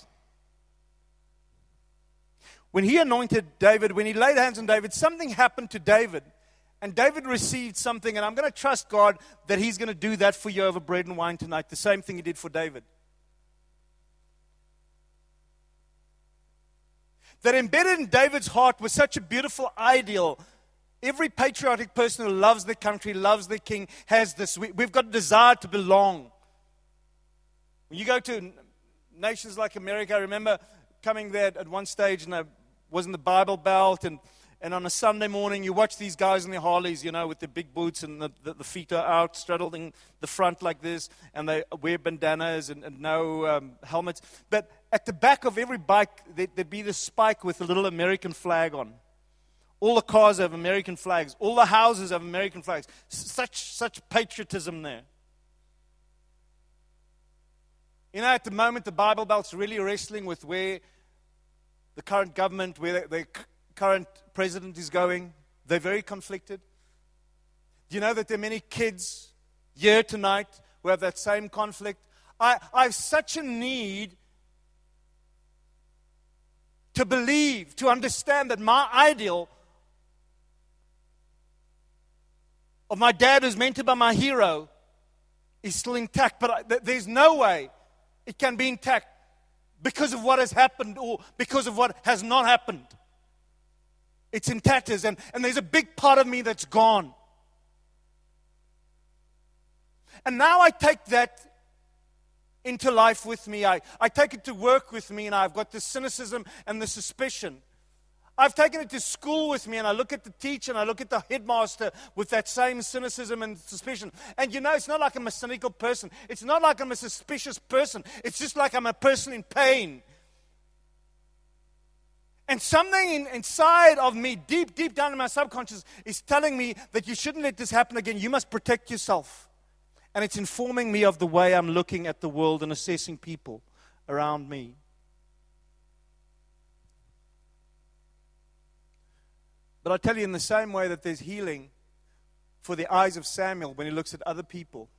When he anointed David, when he laid hands on David, something happened to David. And David received something, and I'm going to trust God that he's going to do that for you over bread and wine tonight. The same thing he did for David. that embedded in David's heart was such a beautiful ideal. Every patriotic person who loves their country, loves their king, has this. We, we've got a desire to belong. When you go to nations like America, I remember coming there at one stage, and I was in the Bible Belt, and, and on a Sunday morning, you watch these guys in their Harleys, you know, with their big boots, and the, the, the feet are out, straddling the front like this, and they wear bandanas and, and no um, helmets. But at the back of every bike, there, there'd be this spike with a little American flag on. All the cars have American flags. All the houses have American flags. Such, such patriotism there. You know, at the moment, the Bible Belt's really wrestling with where the current government, where the, the current president is going. They're very conflicted. Do you know that there are many kids here tonight who have that same conflict? I, I have such a need to believe, to understand that my ideal of my dad who's meant to be my hero is still intact. But I, th- there's no way it can be intact because of what has happened or because of what has not happened. It's in tatters, and, and there's a big part of me that's gone. And now I take that into life with me. I, I take it to work with me, and I've got the cynicism and the suspicion. I've taken it to school with me, and I look at the teacher and I look at the headmaster with that same cynicism and suspicion. And you know, it's not like I'm a cynical person. It's not like I'm a suspicious person. It's just like I'm a person in pain. And something in, inside of me, deep, deep down in my subconscious, is telling me that you shouldn't let this happen again. You must protect yourself. And it's informing me of the way I'm looking at the world and assessing people around me. But I tell you, in the same way that there's healing for the eyes of Samuel when he looks at other people,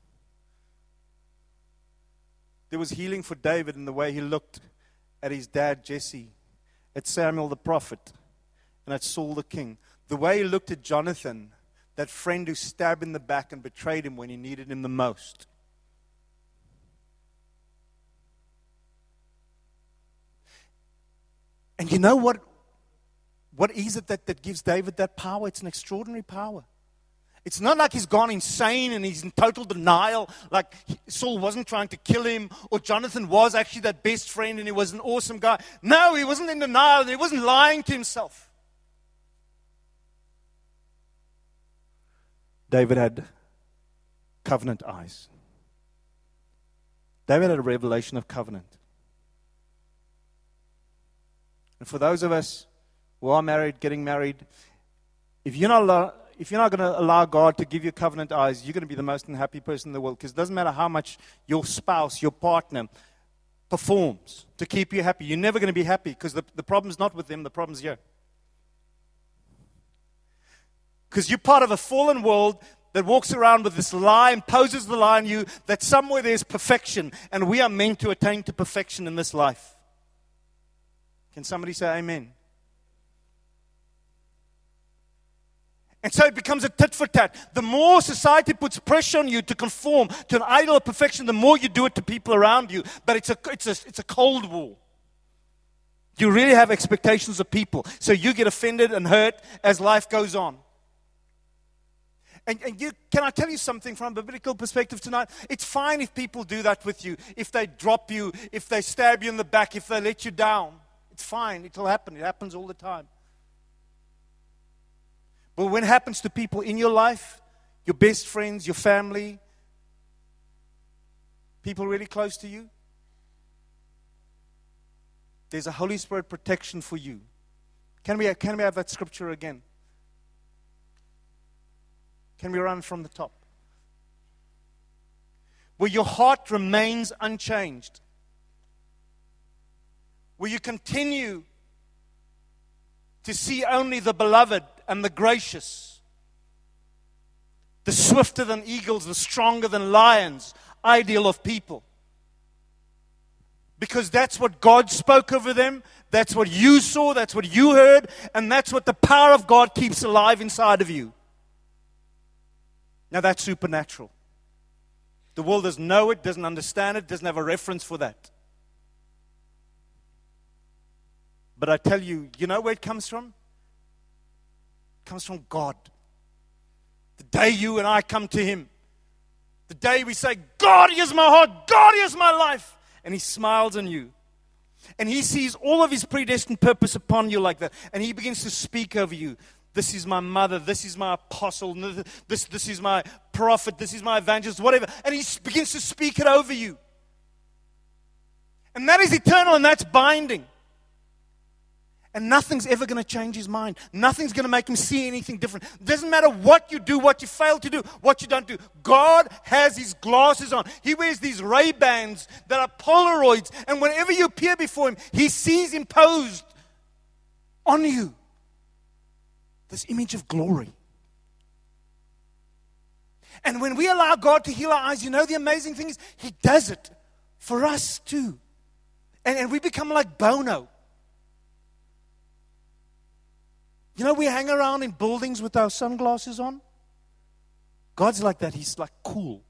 there was healing for David in the way he looked at his dad Jesse, at Samuel the prophet, and at Saul the king. The way he looked at Jonathan, that friend who stabbed in the back and betrayed him when he needed him the most. And you know what? What is it that, that gives David that power? It's an extraordinary power. It's not like he's gone insane and he's in total denial, like Saul wasn't trying to kill him, or Jonathan was actually that best friend and he was an awesome guy. No, he wasn't in denial and he wasn't lying to himself. David had covenant eyes. David had a revelation of covenant. And for those of us who are married, getting married, if you're not allow, if you're not going to allow God to give you covenant eyes, you're going to be the most unhappy person in the world, because it doesn't matter how much your spouse, your partner, performs to keep you happy. You're never going to be happy, because the, the problem's not with them, the problem's you. Because you're part of a fallen world that walks around with this lie, imposes the lie on you that somewhere there's perfection, and we are meant to attain to perfection in this life. Can somebody say amen? And so it becomes a tit for tat. The more society puts pressure on you to conform to an ideal of perfection, the more you do it to people around you. But it's a, it's a, it's a cold war. You really have expectations of people. So you get offended and hurt as life goes on. And, and you, can I tell you something from a biblical perspective tonight? It's fine if people do that with you. If they drop you, if they stab you in the back, if they let you down. It's fine. It'll happen. It happens all the time. But when it happens to people in your life, your best friends, your family, people really close to you, there's a Holy Spirit protection for you. Can we, can we have that scripture again? Can we run from the top? Where your heart remains unchanged. Where you continue to see only the beloved and the gracious, the swifter than eagles, the stronger than lions, ideal of people. Because that's what God spoke over them, that's what you saw, that's what you heard, and that's what the power of God keeps alive inside of you. Now that's supernatural. The world doesn't know it, doesn't understand it, doesn't have a reference for that. But I tell you, you know where it comes from? It comes from God. The day you and I come to Him, the day we say, God, here's my heart, God, here's my life, and He smiles on you. And He sees all of His predestined purpose upon you like that, and He begins to speak over you. This is my mother, this is my apostle, this, this is my prophet, this is my evangelist, whatever. And He begins to speak it over you. And that is eternal, and that's binding. And nothing's ever going to change His mind. Nothing's going to make Him see anything different. It doesn't matter what you do, what you fail to do, what you don't do. God has His glasses on. He wears these Ray-Bans that are Polaroids. And whenever you appear before Him, He sees imposed on you this image of glory. And when we allow God to heal our eyes, you know the amazing thing is He does it for us too. And, and we become like Bono. You know, we hang around in buildings with our sunglasses on. God's like that. He's like cool.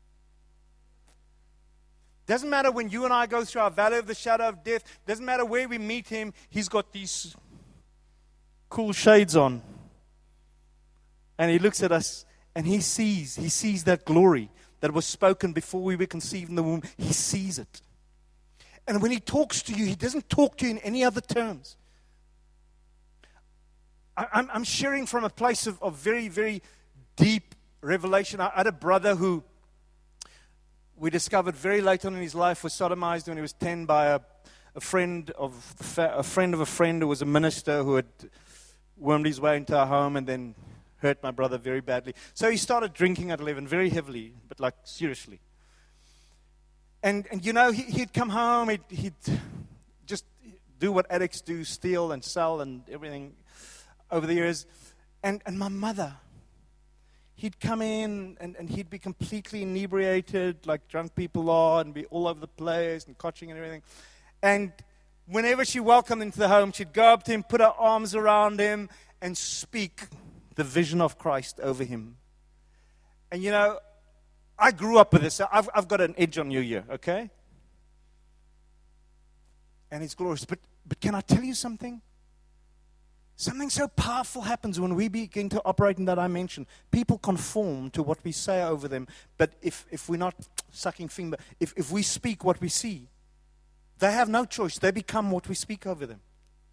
Doesn't matter when you and I go through our valley of the shadow of death. Doesn't matter where we meet Him. He's got these cool shades on. And He looks at us and He sees. He sees that glory that was spoken before we were conceived in the womb. He sees it. And when He talks to you, He doesn't talk to you in any other terms. I'm, I'm sharing from a place of, of very, very deep revelation. I had a brother who we discovered very late on in his life was sodomized when he was ten by a, a friend of a friend of a friend who was a minister who had wormed his way into our home and then hurt my brother very badly. So he started drinking at eleven, very heavily, but like seriously. And and you know, he, he'd come home, he'd, he'd just do what addicts do, steal and sell and everything. Over the years, and, and my mother, he'd come in and, and he'd be completely inebriated like drunk people are and be all over the place and coaching and everything. And whenever she welcomed him to the home, she'd go up to him, put her arms around him and speak the vision of Christ over him. And you know, I grew up with this. I've, I've got an edge on you here, okay? And it's glorious. But, but can I tell you something? Something so powerful happens when we begin to operate in that dimension. People conform to what we say over them. But if, if we're not sucking finger, if, if we speak what we see, they have no choice. They become what we speak over them.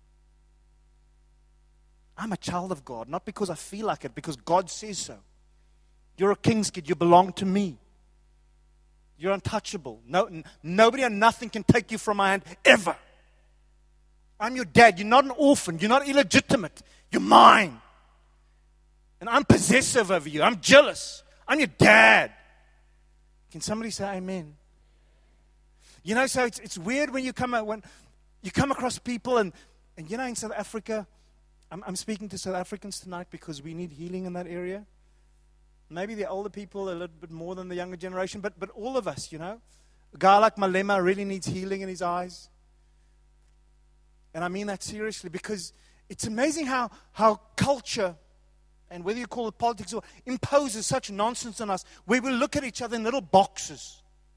I'm a child of God, not because I feel like it, because God says so. You're a king's kid. You belong to me. You're untouchable. No, n- nobody and nothing can take you from my hand ever. I'm your dad. You're not an orphan. You're not illegitimate. You're mine. And I'm possessive over you. I'm jealous. I'm your dad. Can somebody say amen? You know, so it's it's weird when you come when you come across people and, and you know, in South Africa, I'm, I'm speaking to South Africans tonight because we need healing in that area. Maybe the older people a little bit more than the younger generation, but but all of us, you know. A guy like Malema really needs healing in his eyes. And I mean that seriously, because it's amazing how, how culture, and whether you call it politics, or imposes such nonsense on us, where we look at each other in little boxes.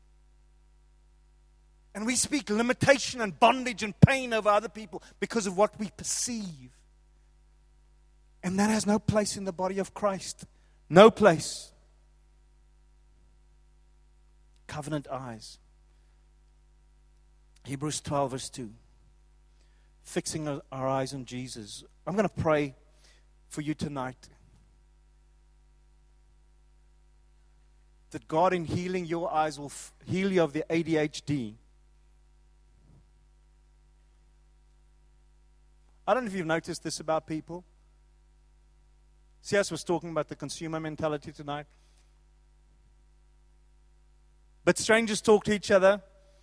And we speak limitation and bondage and pain over other people because of what we perceive. And that has no place in the body of Christ. No place. Covenant eyes. Hebrews twelve verse two. Fixing our eyes on Jesus. I'm going to pray for you tonight. That God in healing your eyes will f- heal you of the A D H D. I don't know if you've noticed this about people. C S was talking about the consumer mentality tonight. But strangers talk to each other.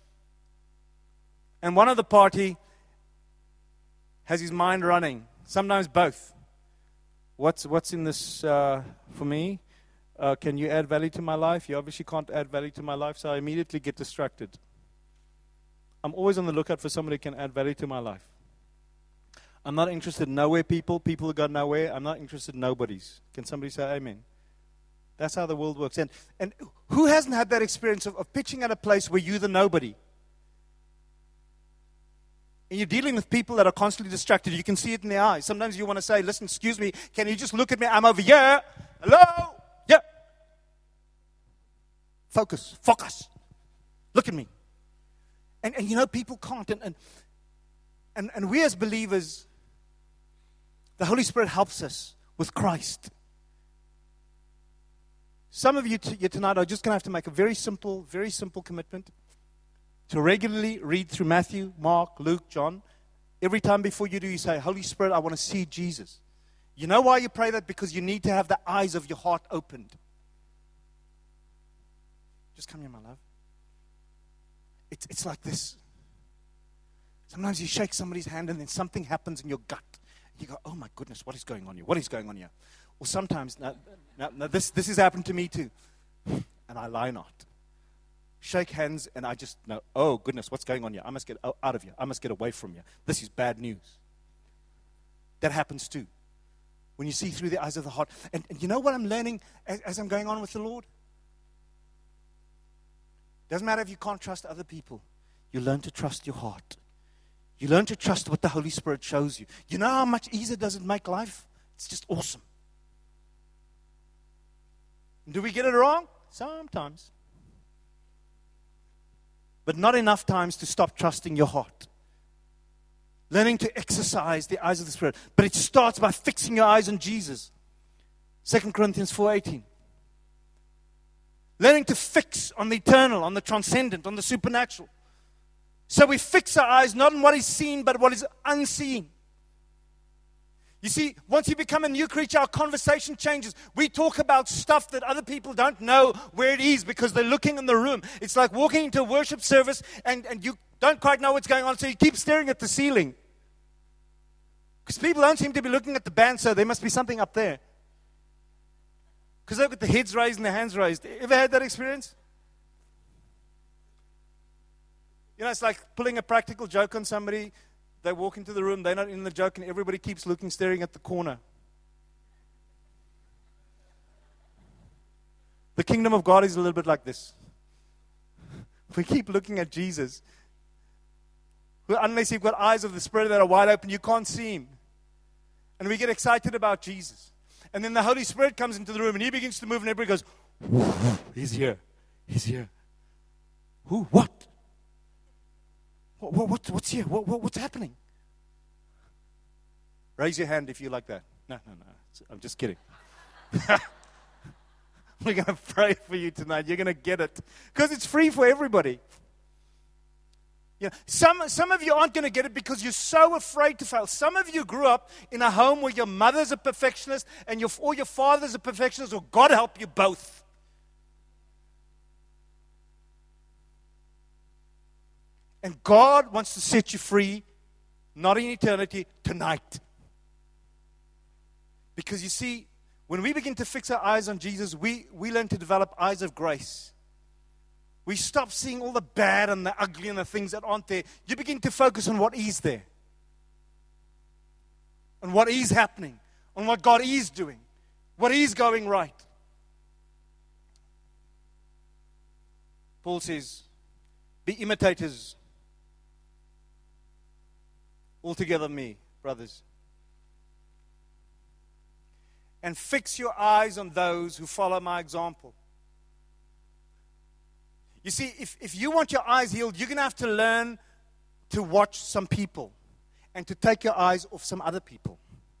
And one of the party has his mind running. Sometimes both. What's what's in this uh, for me? Uh, can you add value to my life? You obviously can't add value to my life, so I immediately get distracted. I'm always on the lookout for somebody who can add value to my life. I'm not interested in nowhere people, people who got nowhere. I'm not interested in nobodies. Can somebody say amen? That's how the world works. And and who hasn't had that experience of, of pitching at a place where you're the nobody? and you're dealing with people that are constantly distracted, you can see it in their eyes. Sometimes you want to say, listen, excuse me, can you just look at me? I'm over here. Hello? Yeah. Focus. Focus. Look at me. And, and you know, people can't. And, and, and, and we as believers, the Holy Spirit helps us with Christ. Some of you t- you tonight are just going to have to make a very simple, very simple commitment to regularly read through Matthew, Mark, Luke, John. Every time before you do, you say, Holy Spirit, I want to see Jesus. You know why you pray that? Because you need to have the eyes of your heart opened. Just come here, my love. It's, it's like this. Sometimes you shake somebody's hand and then something happens in your gut. You go, oh my goodness, what is going on here? What is going on here? Or sometimes, now, now, now this, this has happened to me too. And I lie not. Shake hands and I just know, oh goodness, what's going on here? I must get out of here. I must get away from you. This is bad news. That happens too. When you see through the eyes of the heart. And, and you know what I'm learning as, as I'm going on with the Lord? Doesn't matter if you can't trust other people. You learn to trust your heart. You learn to trust what the Holy Spirit shows you. You know how much easier does it make life? It's just awesome. Do we get it wrong? Sometimes. But not enough times to stop trusting your heart. Learning to exercise the eyes of the Spirit. But it starts by fixing your eyes on Jesus. Second Corinthians four eighteen. Learning to fix on the eternal, on the transcendent, on the supernatural. So we fix our eyes not on what is seen, but what is unseen. You see, once you become a new creature, our conversation changes. We talk about stuff that other people don't know where it is because they're looking in the room. It's like walking into a worship service and, and you don't quite know what's going on, so you keep staring at the ceiling. Because people don't seem to be looking at the band, so there must be something up there. Because they've got the heads raised and the hands raised. Ever had that experience? You know, it's like pulling a practical joke on somebody. They walk into the room, they're not in the joke, and everybody keeps looking, staring at the corner. The kingdom of God is a little bit like this. We keep looking at Jesus. Unless you've got eyes of the Spirit that are wide open, you can't see Him. And we get excited about Jesus. And then the Holy Spirit comes into the room, and He begins to move, and everybody goes, He's here. He's here. Who? What? What, what, what's here? What, what, what's happening? Raise your hand if you like that. No, no, no. I'm just kidding. We're going to pray for you tonight. You're going to get it. Because it's free for everybody. You know, some, some of you aren't going to get it because you're so afraid to fail. Some of you grew up in a home where your mother's a perfectionist and your, or your father's a perfectionist, or God help you both. And God wants to set you free, not in eternity, tonight. Because you see, when we begin to fix our eyes on Jesus, we, we learn to develop eyes of grace. We stop seeing all the bad and the ugly and the things that aren't there. You begin to focus on what is there. On what is happening. On what God is doing. What is going right. Paul says, be imitators altogether me, brothers. And fix your eyes on those who follow my example. You see, if, if you want your eyes healed, you're going to have to learn to watch some people and to take your eyes off some other people.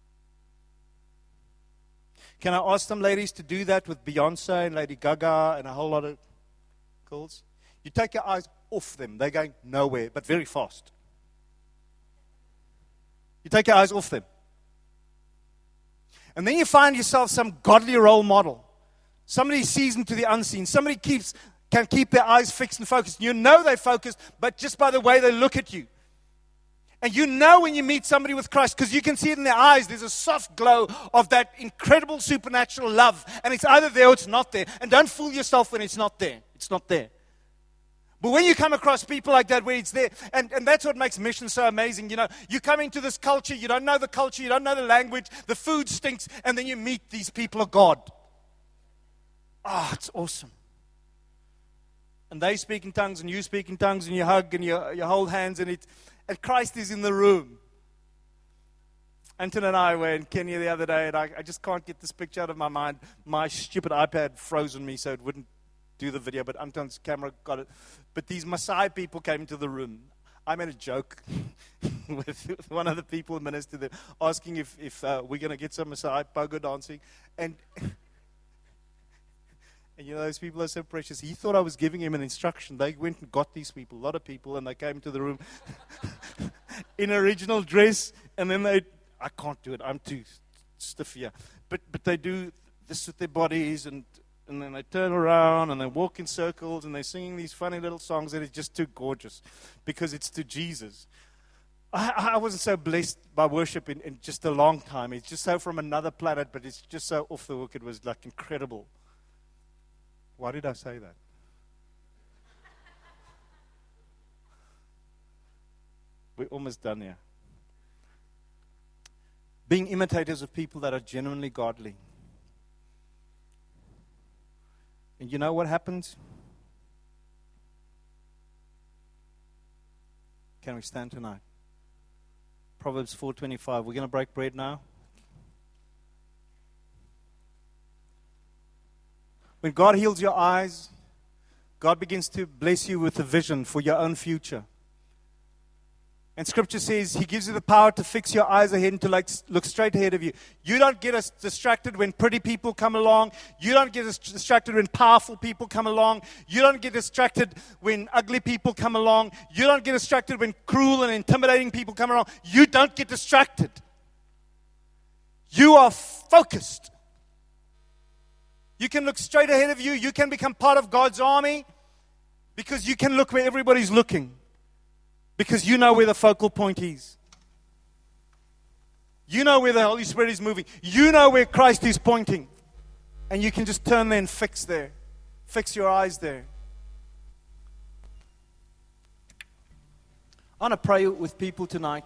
Can I ask some ladies to do that with Beyonce and Lady Gaga and a whole lot of girls? You take your eyes off them. They're going nowhere, but very fast. You take your eyes off them. And then you find yourself some godly role model. Somebody sees into the unseen. Somebody keeps can keep their eyes fixed and focused. You know they're focused, but just by the way they look at you. And you know when you meet somebody with Christ, because you can see it in their eyes, there's a soft glow of that incredible supernatural love. And it's either there or it's not there. And don't fool yourself when it's not there. It's not there. But when you come across people like that where it's there, and, and that's what makes mission so amazing. You know, you come into this culture, you don't know the culture, you don't know the language, the food stinks, and then you meet these people of God. Ah, oh, it's awesome. And they speak in tongues, and you speak in tongues, and you hug, and you, you hold hands, and it, And Christ is in the room. Anton and I were in Kenya the other day, and I, I just can't get this picture out of my mind. My stupid iPad frozen me so it wouldn't do the video, but Anton's camera got it. But these Maasai people came into the room. I made a joke with one of the people who ministered there, asking if, if uh, we're going to get some Maasai pogo dancing. And, and you know, those people are so precious. He thought I was giving him an instruction. They went and got these people, a lot of people, and they came to the room in original dress. And then they, I can't do it. I'm too stiff here. But, but they do this with their bodies, and And then they turn around and they walk in circles and they're singing these funny little songs that is just too gorgeous because it's to Jesus. I, I wasn't so blessed by worship in, in just a long time. It's just so from another planet, but it's just so off the hook. It was like incredible. Why did I say that? We're almost done here. Being imitators of people that are genuinely godly. And you know what happens? Can we stand tonight? Proverbs four twenty-five. We're going to break bread now. When God heals your eyes, God begins to bless you with a vision for your own future. And Scripture says He gives you the power to fix your eyes ahead and to like, look straight ahead of you. You don't get us distracted when pretty people come along. You don't get us distracted when powerful people come along. You don't get distracted when ugly people come along. You don't get distracted when cruel and intimidating people come along. You don't get distracted. You are focused. You can look straight ahead of you. You can become part of God's army because you can look where everybody's looking. Because you know where the focal point is. You know where the Holy Spirit is moving. You know where Christ is pointing. And you can just turn there and fix there. Fix your eyes there. I want to pray with people tonight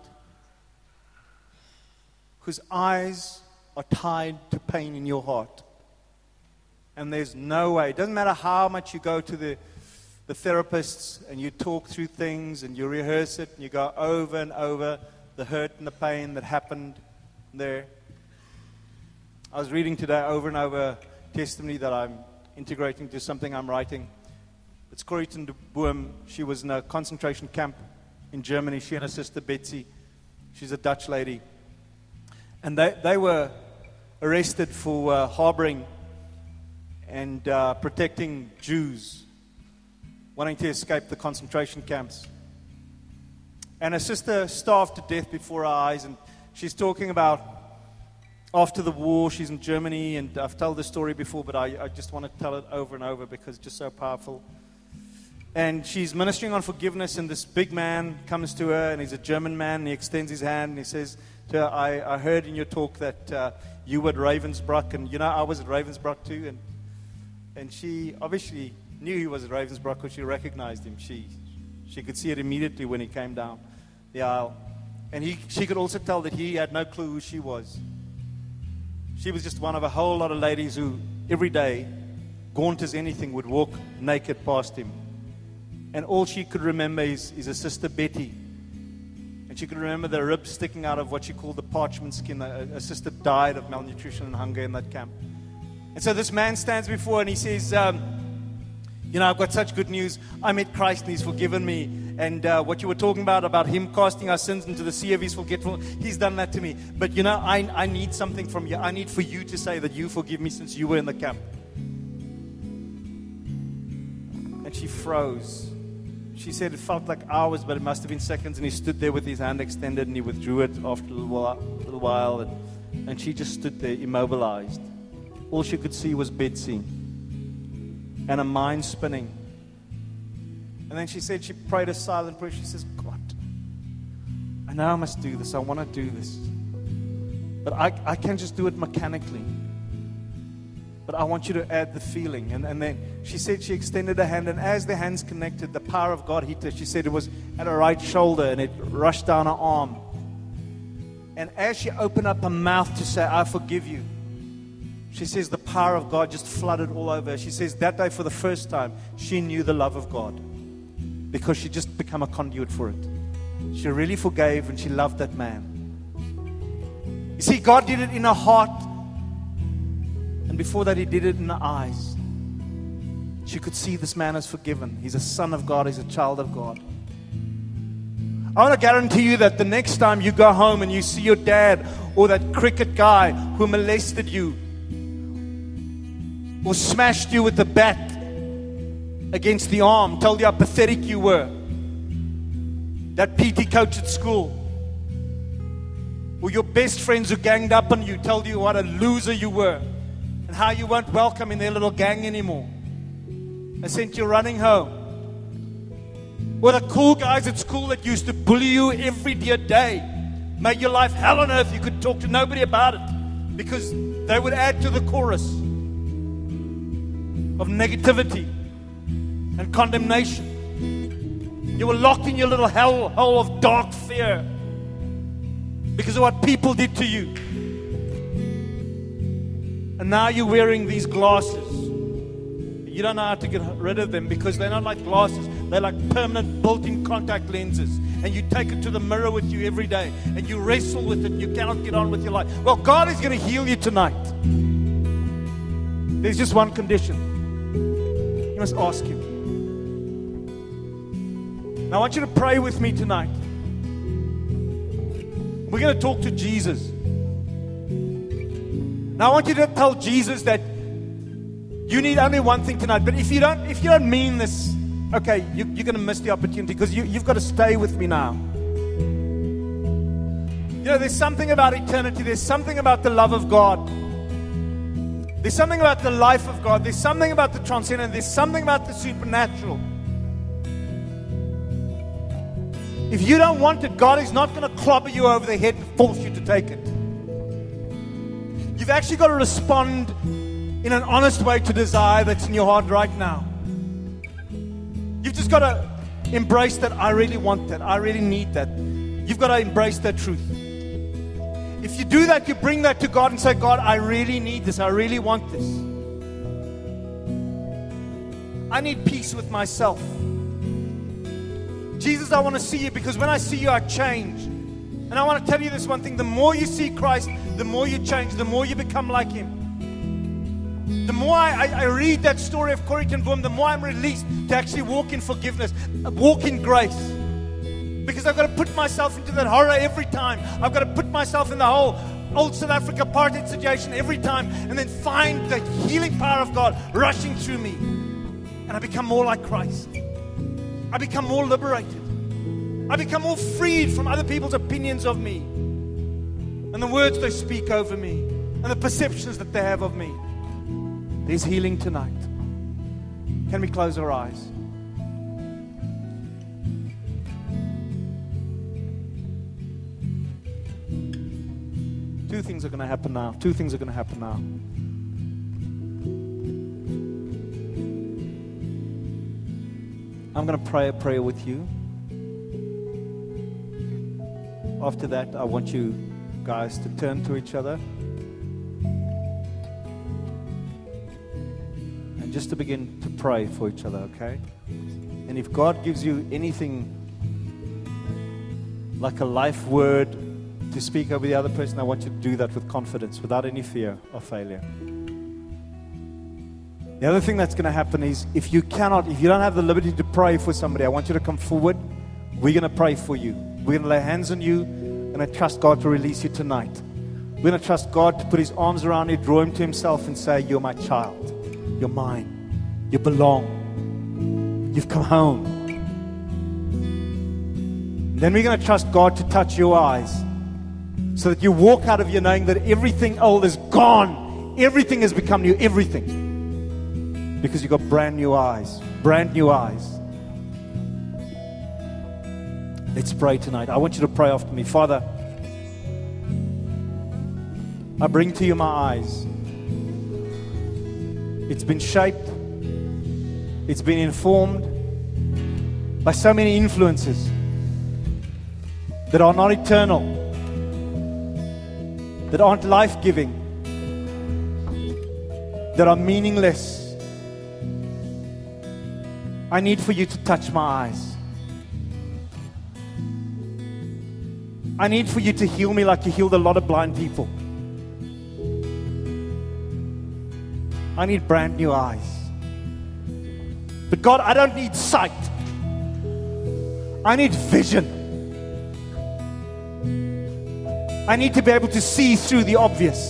whose eyes are tied to pain in your heart. And there's no way. It doesn't matter how much you go to the the therapists, and you talk through things, and you rehearse it, and you go over and over the hurt and the pain that happened there. I was reading today over and over testimony that I'm integrating to something I'm writing. It's Corrie ten Boom. She was in a concentration camp in Germany. She and her sister Betsy. She's a Dutch lady. And they, they were arrested for uh, harboring and uh, protecting Jews, wanting to escape the concentration camps. And her sister starved to death before her eyes, and she's talking about after the war, she's in Germany, and I've told the story before, but I, I just want to tell it over and over because it's just so powerful. And she's ministering on forgiveness, and this big man comes to her, and he's a German man, and he extends his hand, and he says to her, I, I heard in your talk that uh, you were at Ravensbrück, and you know, I was at Ravensbrück too, and and she obviously knew he was at Ravensbrück because she recognized him. She she could see it immediately when he came down the aisle. And he she could also tell that he had no clue who she was. She was just one of a whole lot of ladies who every day, gaunt as anything, would walk naked past him. And all she could remember is, is her sister Betty. And she could remember the ribs sticking out of what she called the parchment skin. Her sister died of malnutrition and hunger in that camp. And so this man stands before her and he says, um, you know, I've got such good news. I met Christ and He's forgiven me. And uh, what you were talking about, about Him casting our sins into the sea of His forgetfulness, He's done that to me. But, you know, I, I need something from you. I need for you to say that you forgive me since you were in the camp. And she froze. She said it felt like hours, but it must have been seconds. And he stood there with his hand extended, and he withdrew it after a little while. Little while and, and she just stood there immobilized. All she could see was Betsy. And a mind spinning. And then she said she prayed a silent prayer. She says, God, I know I must do this. I want to do this. But I, I can't just do it mechanically. But I want you to add the feeling. And, and then she said she extended her hand. And as the hands connected, the power of God hit her. She said it was at her right shoulder. And it rushed down her arm. And as she opened up her mouth to say, I forgive you, she says the power of God just flooded all over her. She says that day for the first time, she knew the love of God because she just became a conduit for it. she really forgave and she loved that man. You see, God did it in her heart. And before that, He did it in her eyes. She could see this man is forgiven. He's a son of God. He's a child of God. I want to guarantee you that the next time you go home and you see your dad or that cricket guy who molested you or smashed you with a bat against the arm, told you how pathetic you were, that P T coach at school, or your best friends who ganged up on you, told you what a loser you were and how you weren't welcome in their little gang anymore, and sent you running home. Or the cool guys at school that used to bully you every dear day, made your life hell on earth. You could talk to nobody about it because they would add to the chorus of negativity and condemnation. You were locked in your little hell hole of dark fear because of what people did to you. And now you're wearing these glasses. You don't know how to get rid of them because they're not like glasses. They're like permanent built-in contact lenses. And you take it to the mirror with you every day. And you wrestle with it and you cannot get on with your life. Well, God is going to heal you tonight. There's just one condition. You must ask Him. Now I want you to pray with me tonight. We're going to talk to Jesus. Now I want you to tell Jesus that you need only one thing tonight. But if you don't, if you don't mean this, okay, you, you're going to miss the opportunity because you, you've got to stay with me now. You know, there's something about eternity. There's something about the love of God. There's something about the life of God. There's something about the transcendent. There's something about the supernatural. If you don't want it, God is not going to clobber you over the head and force you to take it. You've actually got to respond in an honest way to desire that's in your heart right now. You've just got to embrace that. I really want that. I really need that. You've got to embrace that truth. If you do that, you bring that to God and say, God, I really need this. I really want this. I need peace with myself. Jesus, I want to see you because when I see you, I change. And I want to tell you this one thing. The more you see Christ, the more you change, the more you become like Him. The more I, I, I read that story of Corrie ten Boom, the more I'm released to actually walk in forgiveness, walk in grace. Because I've got to put myself into that horror every time. I've got to put myself in the whole old South Africa apartheid situation every time and then find the healing power of God rushing through me. And I become more like Christ. I become more liberated. I become more freed from other people's opinions of me and the words they speak over me and the perceptions that they have of me. There's healing tonight. Can we close our eyes? Two things are going to happen now. Two things are going to happen now. I'm going to pray a prayer with you. After that, I want you guys to turn to each other and just to begin to pray for each other, okay? And if God gives you anything like a life word to speak over the other person, I want you to do that with confidence, without any fear of failure. The other thing that's going to happen is if you cannot, if you don't have the liberty to pray for somebody, I want you to come forward. We're going to pray for you. We're going to lay hands on you and I trust God to release you tonight. We're going to trust God to put His arms around you, draw Him to Himself and say, you're my child. You're mine. You belong. You've come home. And then we're going to trust God to touch your eyes so that you walk out of here knowing that everything old is gone. Everything has become new. Everything. Because you've got brand new eyes. Brand new eyes. Let's pray tonight. I want you to pray after me. Father, I bring to you my eyes. It's been shaped. It's been informed by so many influences that are not eternal, that aren't life-giving, that are meaningless. I need for you to touch my eyes. I need for you to heal me like you healed a lot of blind people. I need brand new eyes. But God, I don't need sight. I need vision. I need to be able to see through the obvious.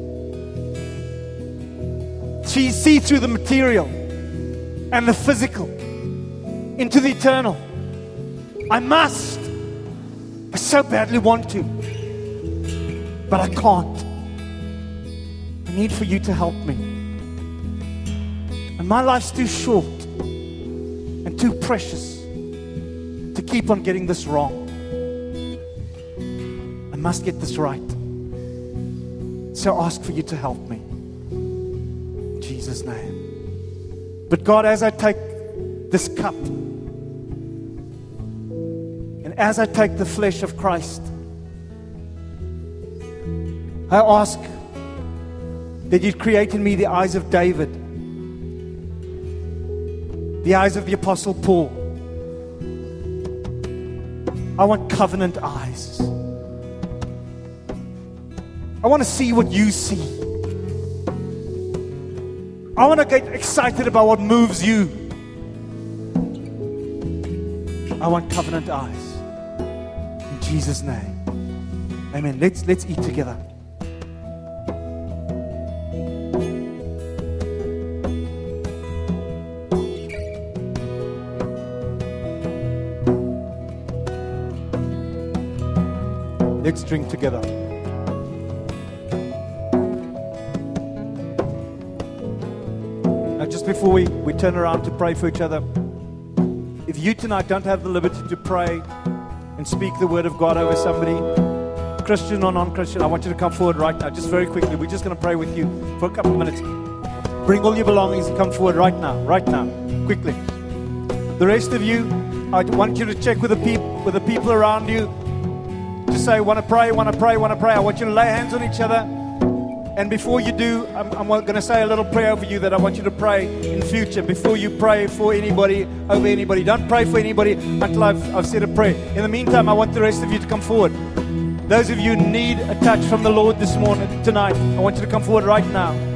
See, see through the material and the physical into the eternal. I must. I so badly want to, but I can't. I need for you to help me. And my life's too short and too precious to keep on getting this wrong. I must get this right. So I ask for you to help me. In Jesus' name. But God, as I take this cup, and as I take the flesh of Christ, I ask that you'd create in me the eyes of David, the eyes of the Apostle Paul. I want covenant eyes. I want to see what you see. I want to get excited about what moves you. I want covenant eyes. In Jesus' name. Amen. Let's, let's eat together. Let's drink together. Now, just before we, we turn around to pray for each other, if you tonight don't have the liberty to pray and speak the word of God over somebody, Christian or non-Christian, I want you to come forward right now, just very quickly. We're just going to pray with you for a couple of minutes. Bring all your belongings and come forward right now, right now, quickly. The rest of you, I want you to check with the people, with the people around you. To say, want to pray, want to pray, want to pray. I want you to lay hands on each other. And before you do, I'm, I'm going to say a little prayer over you that I want you to pray in future. Before you pray for anybody, over anybody. Don't pray for anybody until I've, I've said a prayer. In the meantime, I want the rest of you to come forward. Those of you who need a touch from the Lord this morning, tonight, I want you to come forward right now.